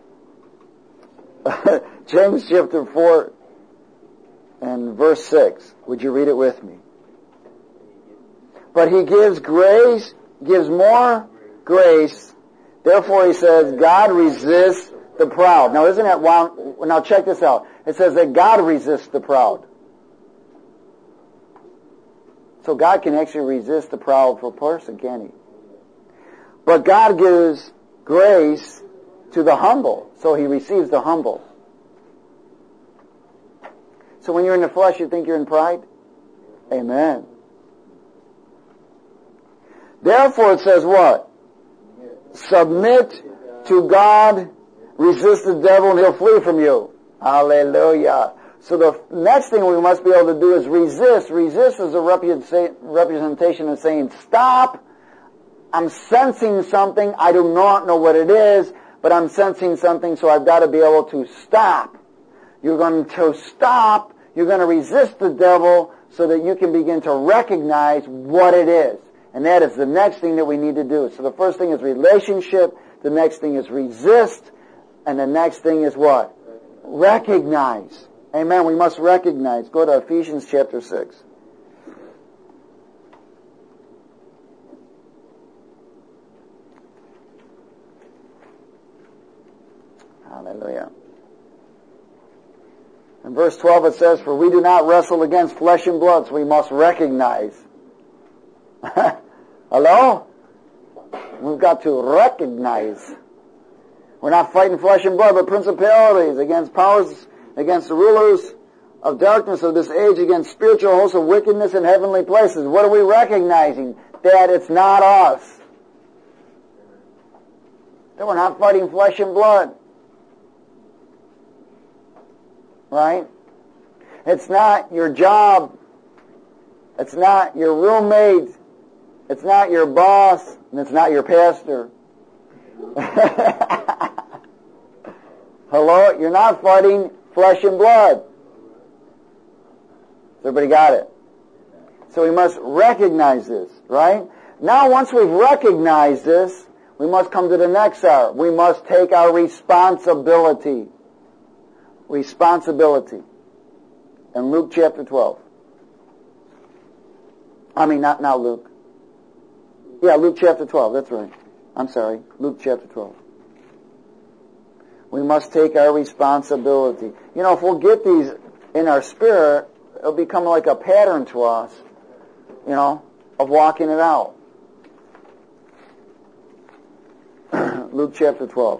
James chapter 4 and verse 6. Would you read it with me? But He gives grace, gives more grace. Therefore, He says, God resists the proud. Now, isn't that wild? Now, check this out. It says that God resists the proud. So God can actually resist the proudful person, can't He? But God gives grace to the humble. So He receives the humble. So when you're in the flesh, you think you're in pride? Amen. Therefore, it says what? Submit to God, resist the devil, and he'll flee from you. Hallelujah. So the next thing we must be able to do is resist. Resist is a representation of saying, stop. I'm sensing something. I do not know what it is, but I'm sensing something, so I've got to be able to stop. You're going to stop. You're going to resist the devil so that you can begin to recognize what it is. And that is the next thing that we need to do. So the first thing is relationship. The next thing is resist. And the next thing is what? Recognize. Amen. We must recognize. Go to Ephesians chapter 6. Hallelujah. In verse 12 it says, for we do not wrestle against flesh and blood, so we must recognize. Hello? We've got to recognize. We're not fighting flesh and blood, but principalities, against powers, against the rulers of darkness of this age, against spiritual hosts of wickedness in heavenly places. What are we recognizing? That it's not us. That we're not fighting flesh and blood. Right? It's not your job. It's not your roommate. It's not your boss. And it's not your pastor. Hello? You're not fighting flesh and blood. Everybody got it? So we must recognize this, right? Now once we've recognized this, we must come to the next hour. We must take our responsibility. Responsibility. In Luke chapter 12. I mean, not Luke. Yeah, Luke chapter 12, that's right. I'm sorry, Luke chapter 12. We must take our responsibility. If we'll get these in our spirit, it'll become like a pattern to us of walking it out. Luke chapter 12.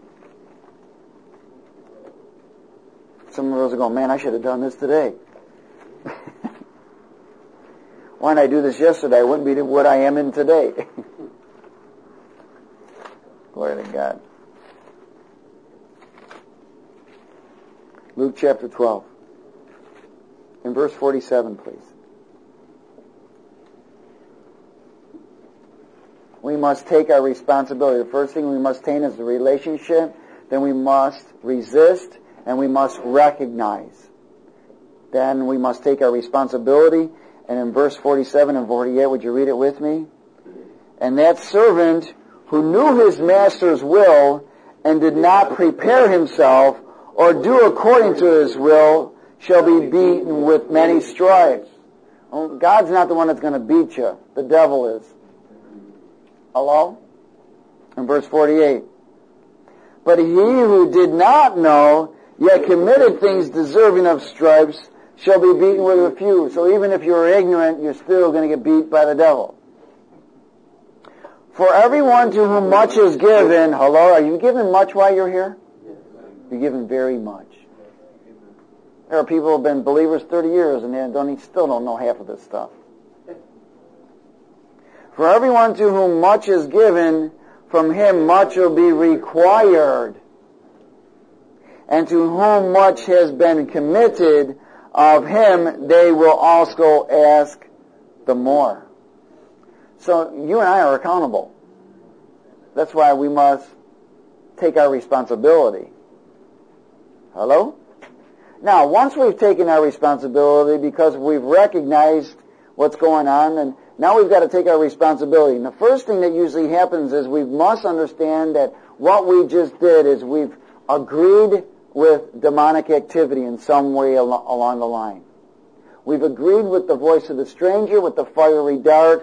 Some of us are going, man, I should have done this today. Why didn't I do this yesterday? I wouldn't be what I am in today. Glory to God. Luke chapter 12. In verse 47, please. We must take our responsibility. The first thing we must attain is the relationship. Then we must resist, and we must recognize. Then we must take our responsibility. And in verse 47 and 48, would you read it with me? And that servant who knew his master's will and did not prepare himself or do according to his will shall be beaten with many stripes. Well, God's not the one that's going to beat you. The devil is. Hello? In verse 48. But he who did not know, yet committed things deserving of stripes, shall be beaten with a few. So even if you're ignorant, you're still going to get beat by the devil. For everyone to whom much is given, hello, are you given much while you're here? You're given very much. There are people who have been believers 30 years and they still don't know half of this stuff. For everyone to whom much is given, from him much will be required. And to whom much has been committed, of him they will also ask the more. So you and I are accountable. That's why we must take our responsibility. Hello? Now, once we've taken our responsibility because we've recognized what's going on, and now we've got to take our responsibility. And the first thing that usually happens is we must understand that what we just did is we've agreed with demonic activity in some way along the line. We've agreed with the voice of the stranger, with the fiery dart.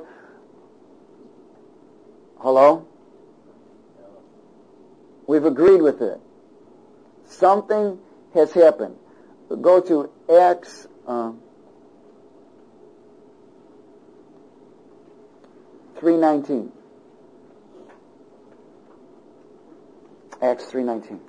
Hello? We've agreed with it. Something has happened. Go to Acts 3:19. Acts 3:19.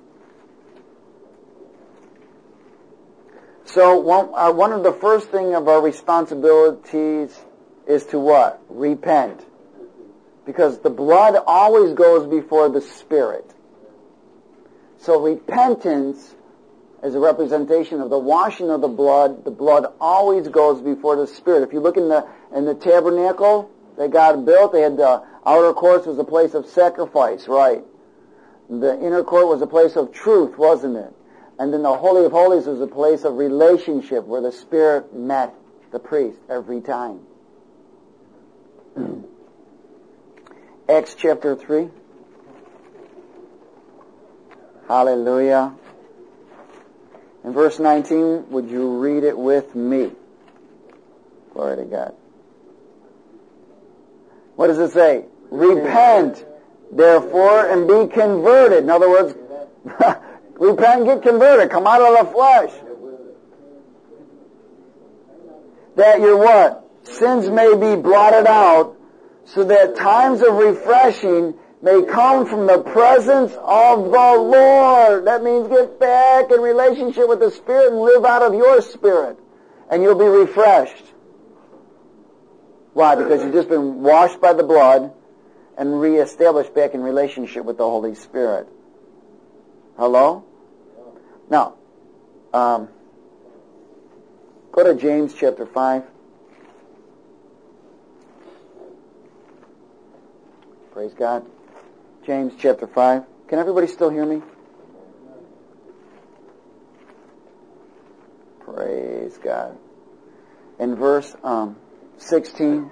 So one of the first thing of our responsibilities is to what? Repent. Because the blood always goes before the Spirit. So repentance is a representation of the washing of the blood always goes before the Spirit. If you look in the tabernacle that God built, they had the outer court was a place of sacrifice, right? The inner court was a place of truth, wasn't it? And then the Holy of Holies was a place of relationship where the Spirit met the priest every time. Acts chapter 3. Hallelujah. In verse 19, would you read it with me? Glory to God. What does it say? Repent, therefore, and be converted. In other words, repent and get converted. Come out of the flesh. That your what? Sins may be blotted out, so that times of refreshing may come from the presence of the Lord. That means get back in relationship with the Spirit and live out of your spirit. And you'll be refreshed. Why? Because you've just been washed by the blood and reestablished back in relationship with the Holy Spirit. Hello? Now, go to James chapter 5. Praise God. James chapter 5. Can everybody still hear me? Praise God. In verse 16,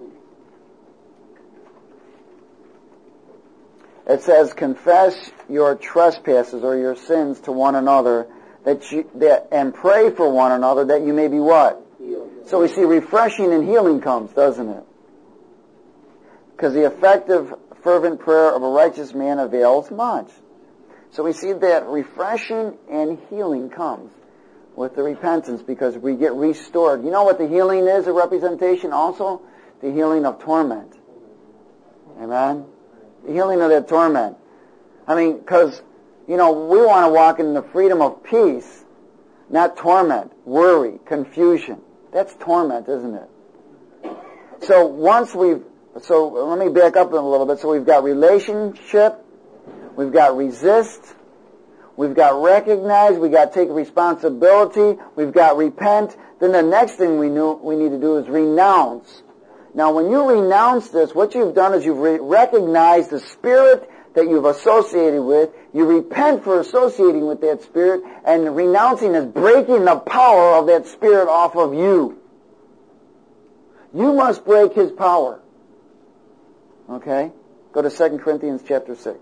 it says, confess your trespasses or your sins to one another and pray for one another that you may be what? Healed. So we see refreshing and healing comes, doesn't it? Because the effective fervent prayer of a righteous man avails much. So we see that refreshing and healing comes. with the repentance, because we get restored. You know what the healing is, a representation also? The healing of torment. Amen? The healing of that torment. I mean, because, we want to walk in the freedom of peace, not torment, worry, confusion. That's torment, isn't it? So let me back up a little bit. So we've got relationship, we've got resist, we've got recognize, we've got take responsibility, we've got repent. Then the next thing we need to do is renounce. Now when you renounce this, what you've done is you've recognized the spirit that you've associated with, you repent for associating with that spirit, and renouncing is breaking the power of that spirit off of you. You must break his power. Okay? Go to 2 Corinthians chapter 6.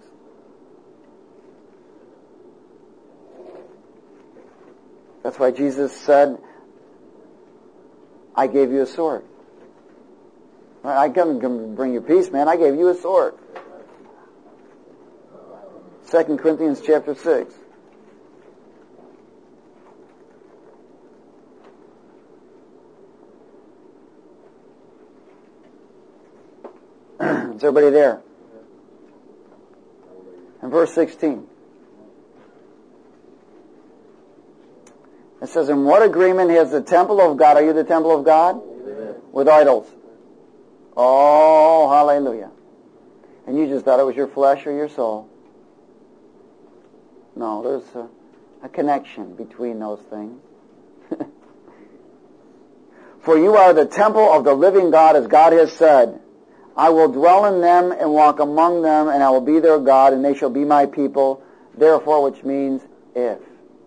That's why Jesus said, I gave you a sword. I come to bring you peace, man. I gave you a sword. 2 Corinthians chapter 6. Is everybody there? In verse 16. It says, in what agreement has the temple of God, are you the temple of God? Amen. With idols? Oh, hallelujah. And you just thought it was your flesh or your soul. No, there's a connection between those things. For you are the temple of the living God, as God has said, I will dwell in them and walk among them, and I will be their God, and they shall be my people. Therefore, which means if.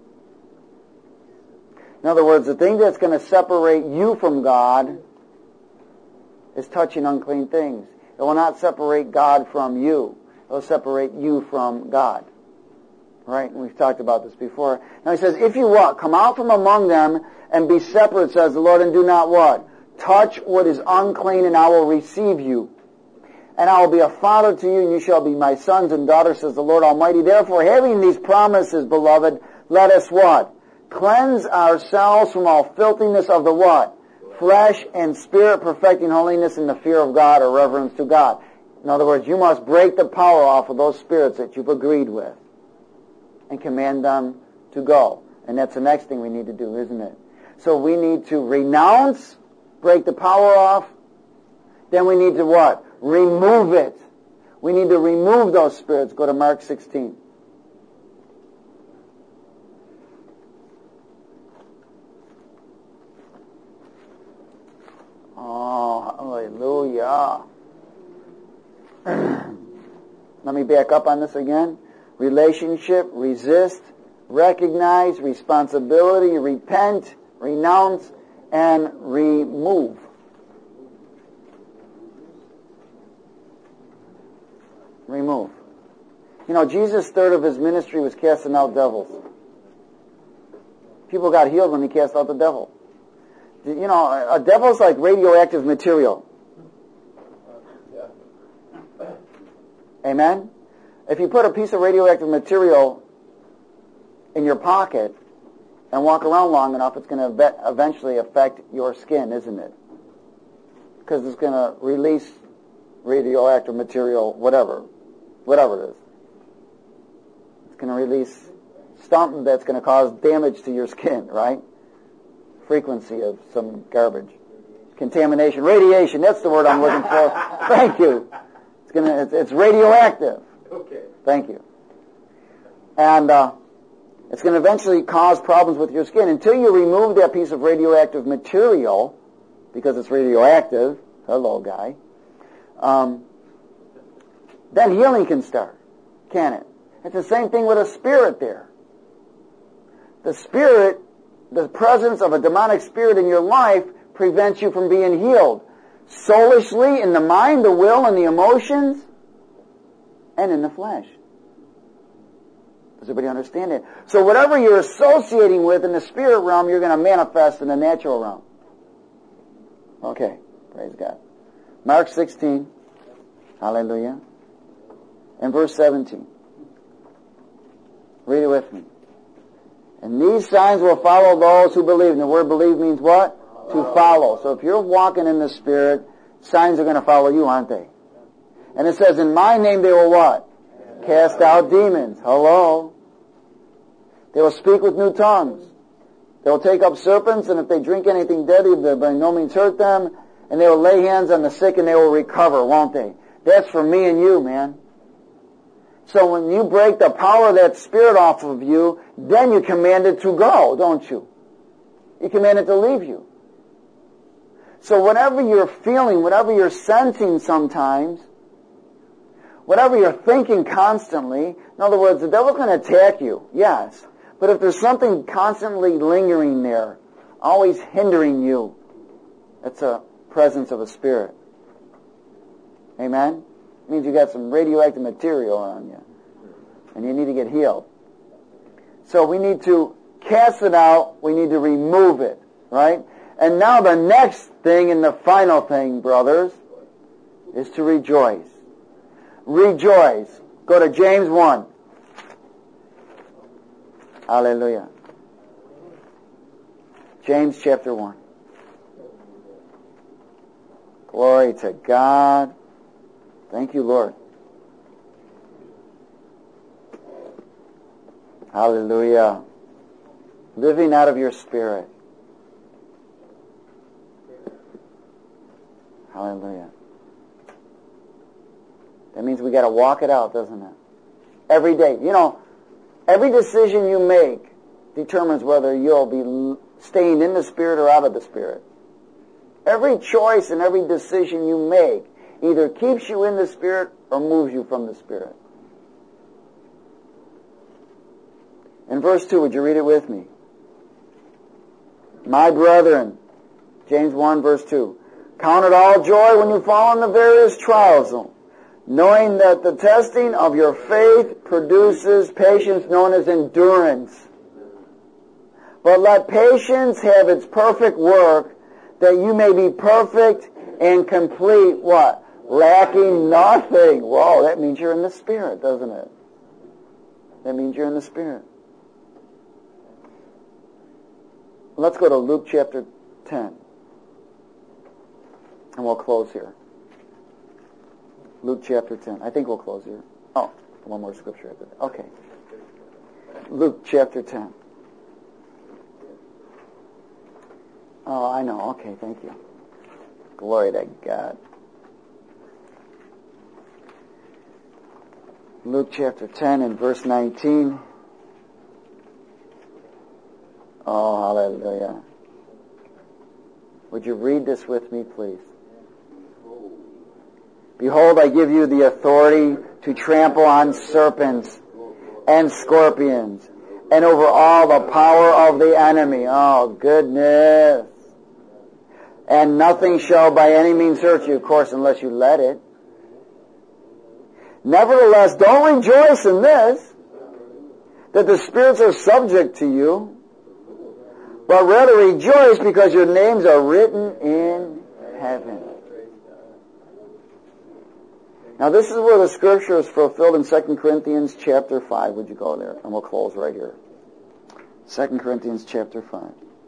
In other words, the thing that's going to separate you from God is touching unclean things. It will not separate God from you. It will separate you from God. Right? And we've talked about this before. Now he says, if you what? Come out from among them and be separate, says the Lord, and do not what? Touch what is unclean, and I will receive you. And I will be a father to you, and you shall be my sons and daughters, says the Lord Almighty. Therefore, having these promises, beloved, let us what? Cleanse ourselves from all filthiness of the what? Flesh and spirit, perfecting holiness in the fear of God, or reverence to God. In other words, you must break the power off of those spirits that you've agreed with and command them to go. And that's the next thing we need to do, isn't it? So we need to renounce, break the power off. Then we need to what? Remove it. We need to remove those spirits. Go to Mark 16. Oh, hallelujah. Let me back up on this again. Relationship, resist, recognize, responsibility, repent, renounce, and remove. Remove. Jesus' third of his ministry was casting out devils. People got healed when he cast out the devil. A devil's like radioactive material. Amen? If you put a piece of radioactive material in your pocket and walk around long enough, it's going to eventually affect your skin, isn't it? Because it's going to release radioactive material, whatever it is. It's going to release something that's going to cause damage to your skin, right? Frequency of some garbage. Contamination, radiation, that's the word I'm looking for. Thank you. It's radioactive. Okay. Thank you. And it's going to eventually cause problems with your skin. Until you remove that piece of radioactive material, because it's radioactive, hello guy, then healing can start, can it? It's the same thing with a spirit there. The spirit, the presence of a demonic spirit in your life prevents you from being healed. Soulishly, in the mind, the will, and the emotions, and in the flesh. Does everybody understand it? So whatever you're associating with in the spirit realm, you're going to manifest in the natural realm. Okay, praise God. Mark 16, hallelujah, and verse 17. Read it with me. And these signs will follow those who believe. And the word believe means what? To follow. So if you're walking in the Spirit, signs are going to follow you, aren't they? And it says, in my name they will what? Cast out demons. Hello. They will speak with new tongues. They will take up serpents, and if they drink anything deadly, they will by no means hurt them. And they will lay hands on the sick, and they will recover, won't they? That's for me and you, man. So when you break the power of that Spirit off of you, then you command it to go, don't you? You command it to leave you. So whatever you're feeling, whatever you're sensing sometimes, whatever you're thinking constantly, in other words, the devil's going to attack you, yes. But if there's something constantly lingering there, always hindering you, that's a presence of a spirit. Amen? It means you got some radioactive material on you, and you need to get healed. So we need to cast it out, we need to remove it, right? And now the next thing and the final thing, brothers, is to rejoice. Rejoice. Go to James 1. Hallelujah. James chapter 1. Glory to God. Thank you, Lord. Hallelujah. Living out of your Spirit. Hallelujah. That means we got to walk it out, doesn't it? Every day. You know, every decision you make determines whether you'll be staying in the Spirit or out of the Spirit. Every choice and every decision you make either keeps you in the Spirit or moves you from the Spirit. In verse 2, would you read it with me? My brethren, James 1 verse 2, count it all joy when you fall in the various trials, knowing that the testing of your faith produces patience known as endurance. But let patience have its perfect work, that you may be perfect and complete, what? Lacking nothing. Whoa, that means you're in the Spirit, doesn't it? That means you're in the Spirit. Let's go to Luke chapter 10. And we'll close here. Luke chapter 10. I think we'll close here. Oh, one more scripture after that. Okay. Luke chapter 10. Oh, I know. Okay, thank you. Glory to God. Luke chapter 10 and verse 19. Oh, hallelujah. Would you read this with me, please? Behold, I give you the authority to trample on serpents and scorpions and over all the power of the enemy. Oh, goodness. And nothing shall by any means hurt you, of course, unless you let it. Nevertheless, don't rejoice in this, that the spirits are subject to you, but rather rejoice because your names are written in heaven. Now this is where the scripture is fulfilled in 2 Corinthians chapter 5. Would you go there? And we'll close right here. 2 Corinthians chapter 5.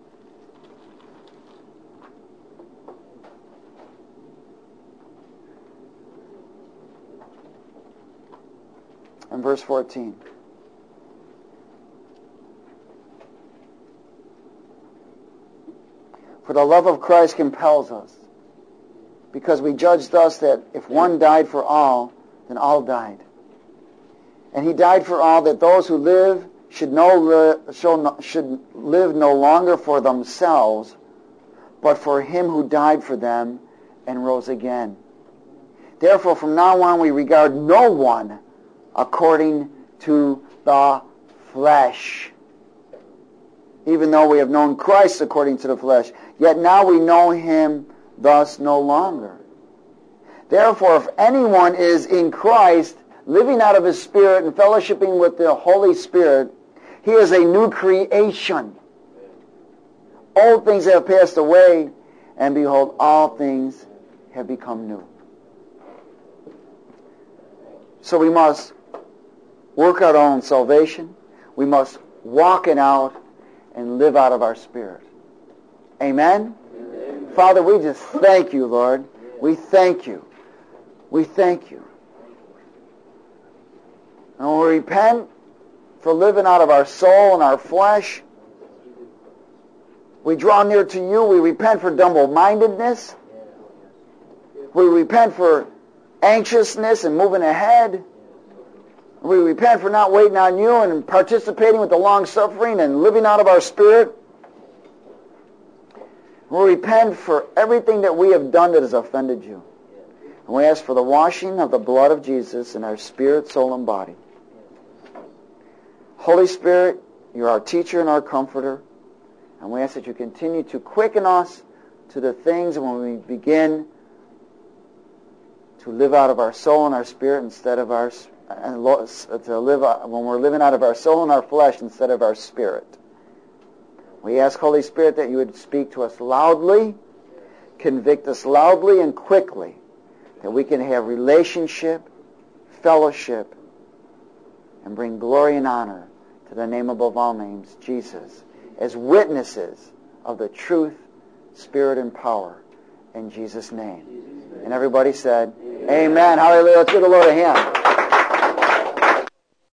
And verse 14. For the love of Christ compels us, because we judge thus that if one died for all, then all died. And he died for all, that those who live should live no longer for themselves, but for him who died for them and rose again. Therefore, from now on we regard no one according to the flesh. Even though we have known Christ according to the flesh, yet now we know him thus no longer. Therefore, if anyone is in Christ, living out of his Spirit and fellowshipping with the Holy Spirit, he is a new creation. Old things have passed away, and behold, all things have become new. So we must work out our own salvation. We must walk it out and live out of our spirit. Amen? Amen. Father, we just thank you, Lord. We thank you. We thank you. And we repent for living out of our soul and our flesh. We draw near to you. We repent for double-mindedness. We repent for anxiousness and moving ahead. We repent for not waiting on you and participating with the long-suffering and living out of our spirit. We repent for everything that we have done that has offended you. And we ask for the washing of the blood of Jesus in our spirit, soul, and body. Holy Spirit, you're our teacher and our comforter. And we ask that you continue to quicken us to the things when we begin to live out of our soul and our spirit instead of our when we're living out of our soul and our flesh instead of our spirit. We ask, Holy Spirit, that you would speak to us loudly, convict us loudly and quickly, that we can have relationship, fellowship, and bring glory and honor to the name above all names, Jesus, as witnesses of the truth, spirit, and power in Jesus' name. And everybody said, Amen. Hallelujah. Let's give the Lord a hand.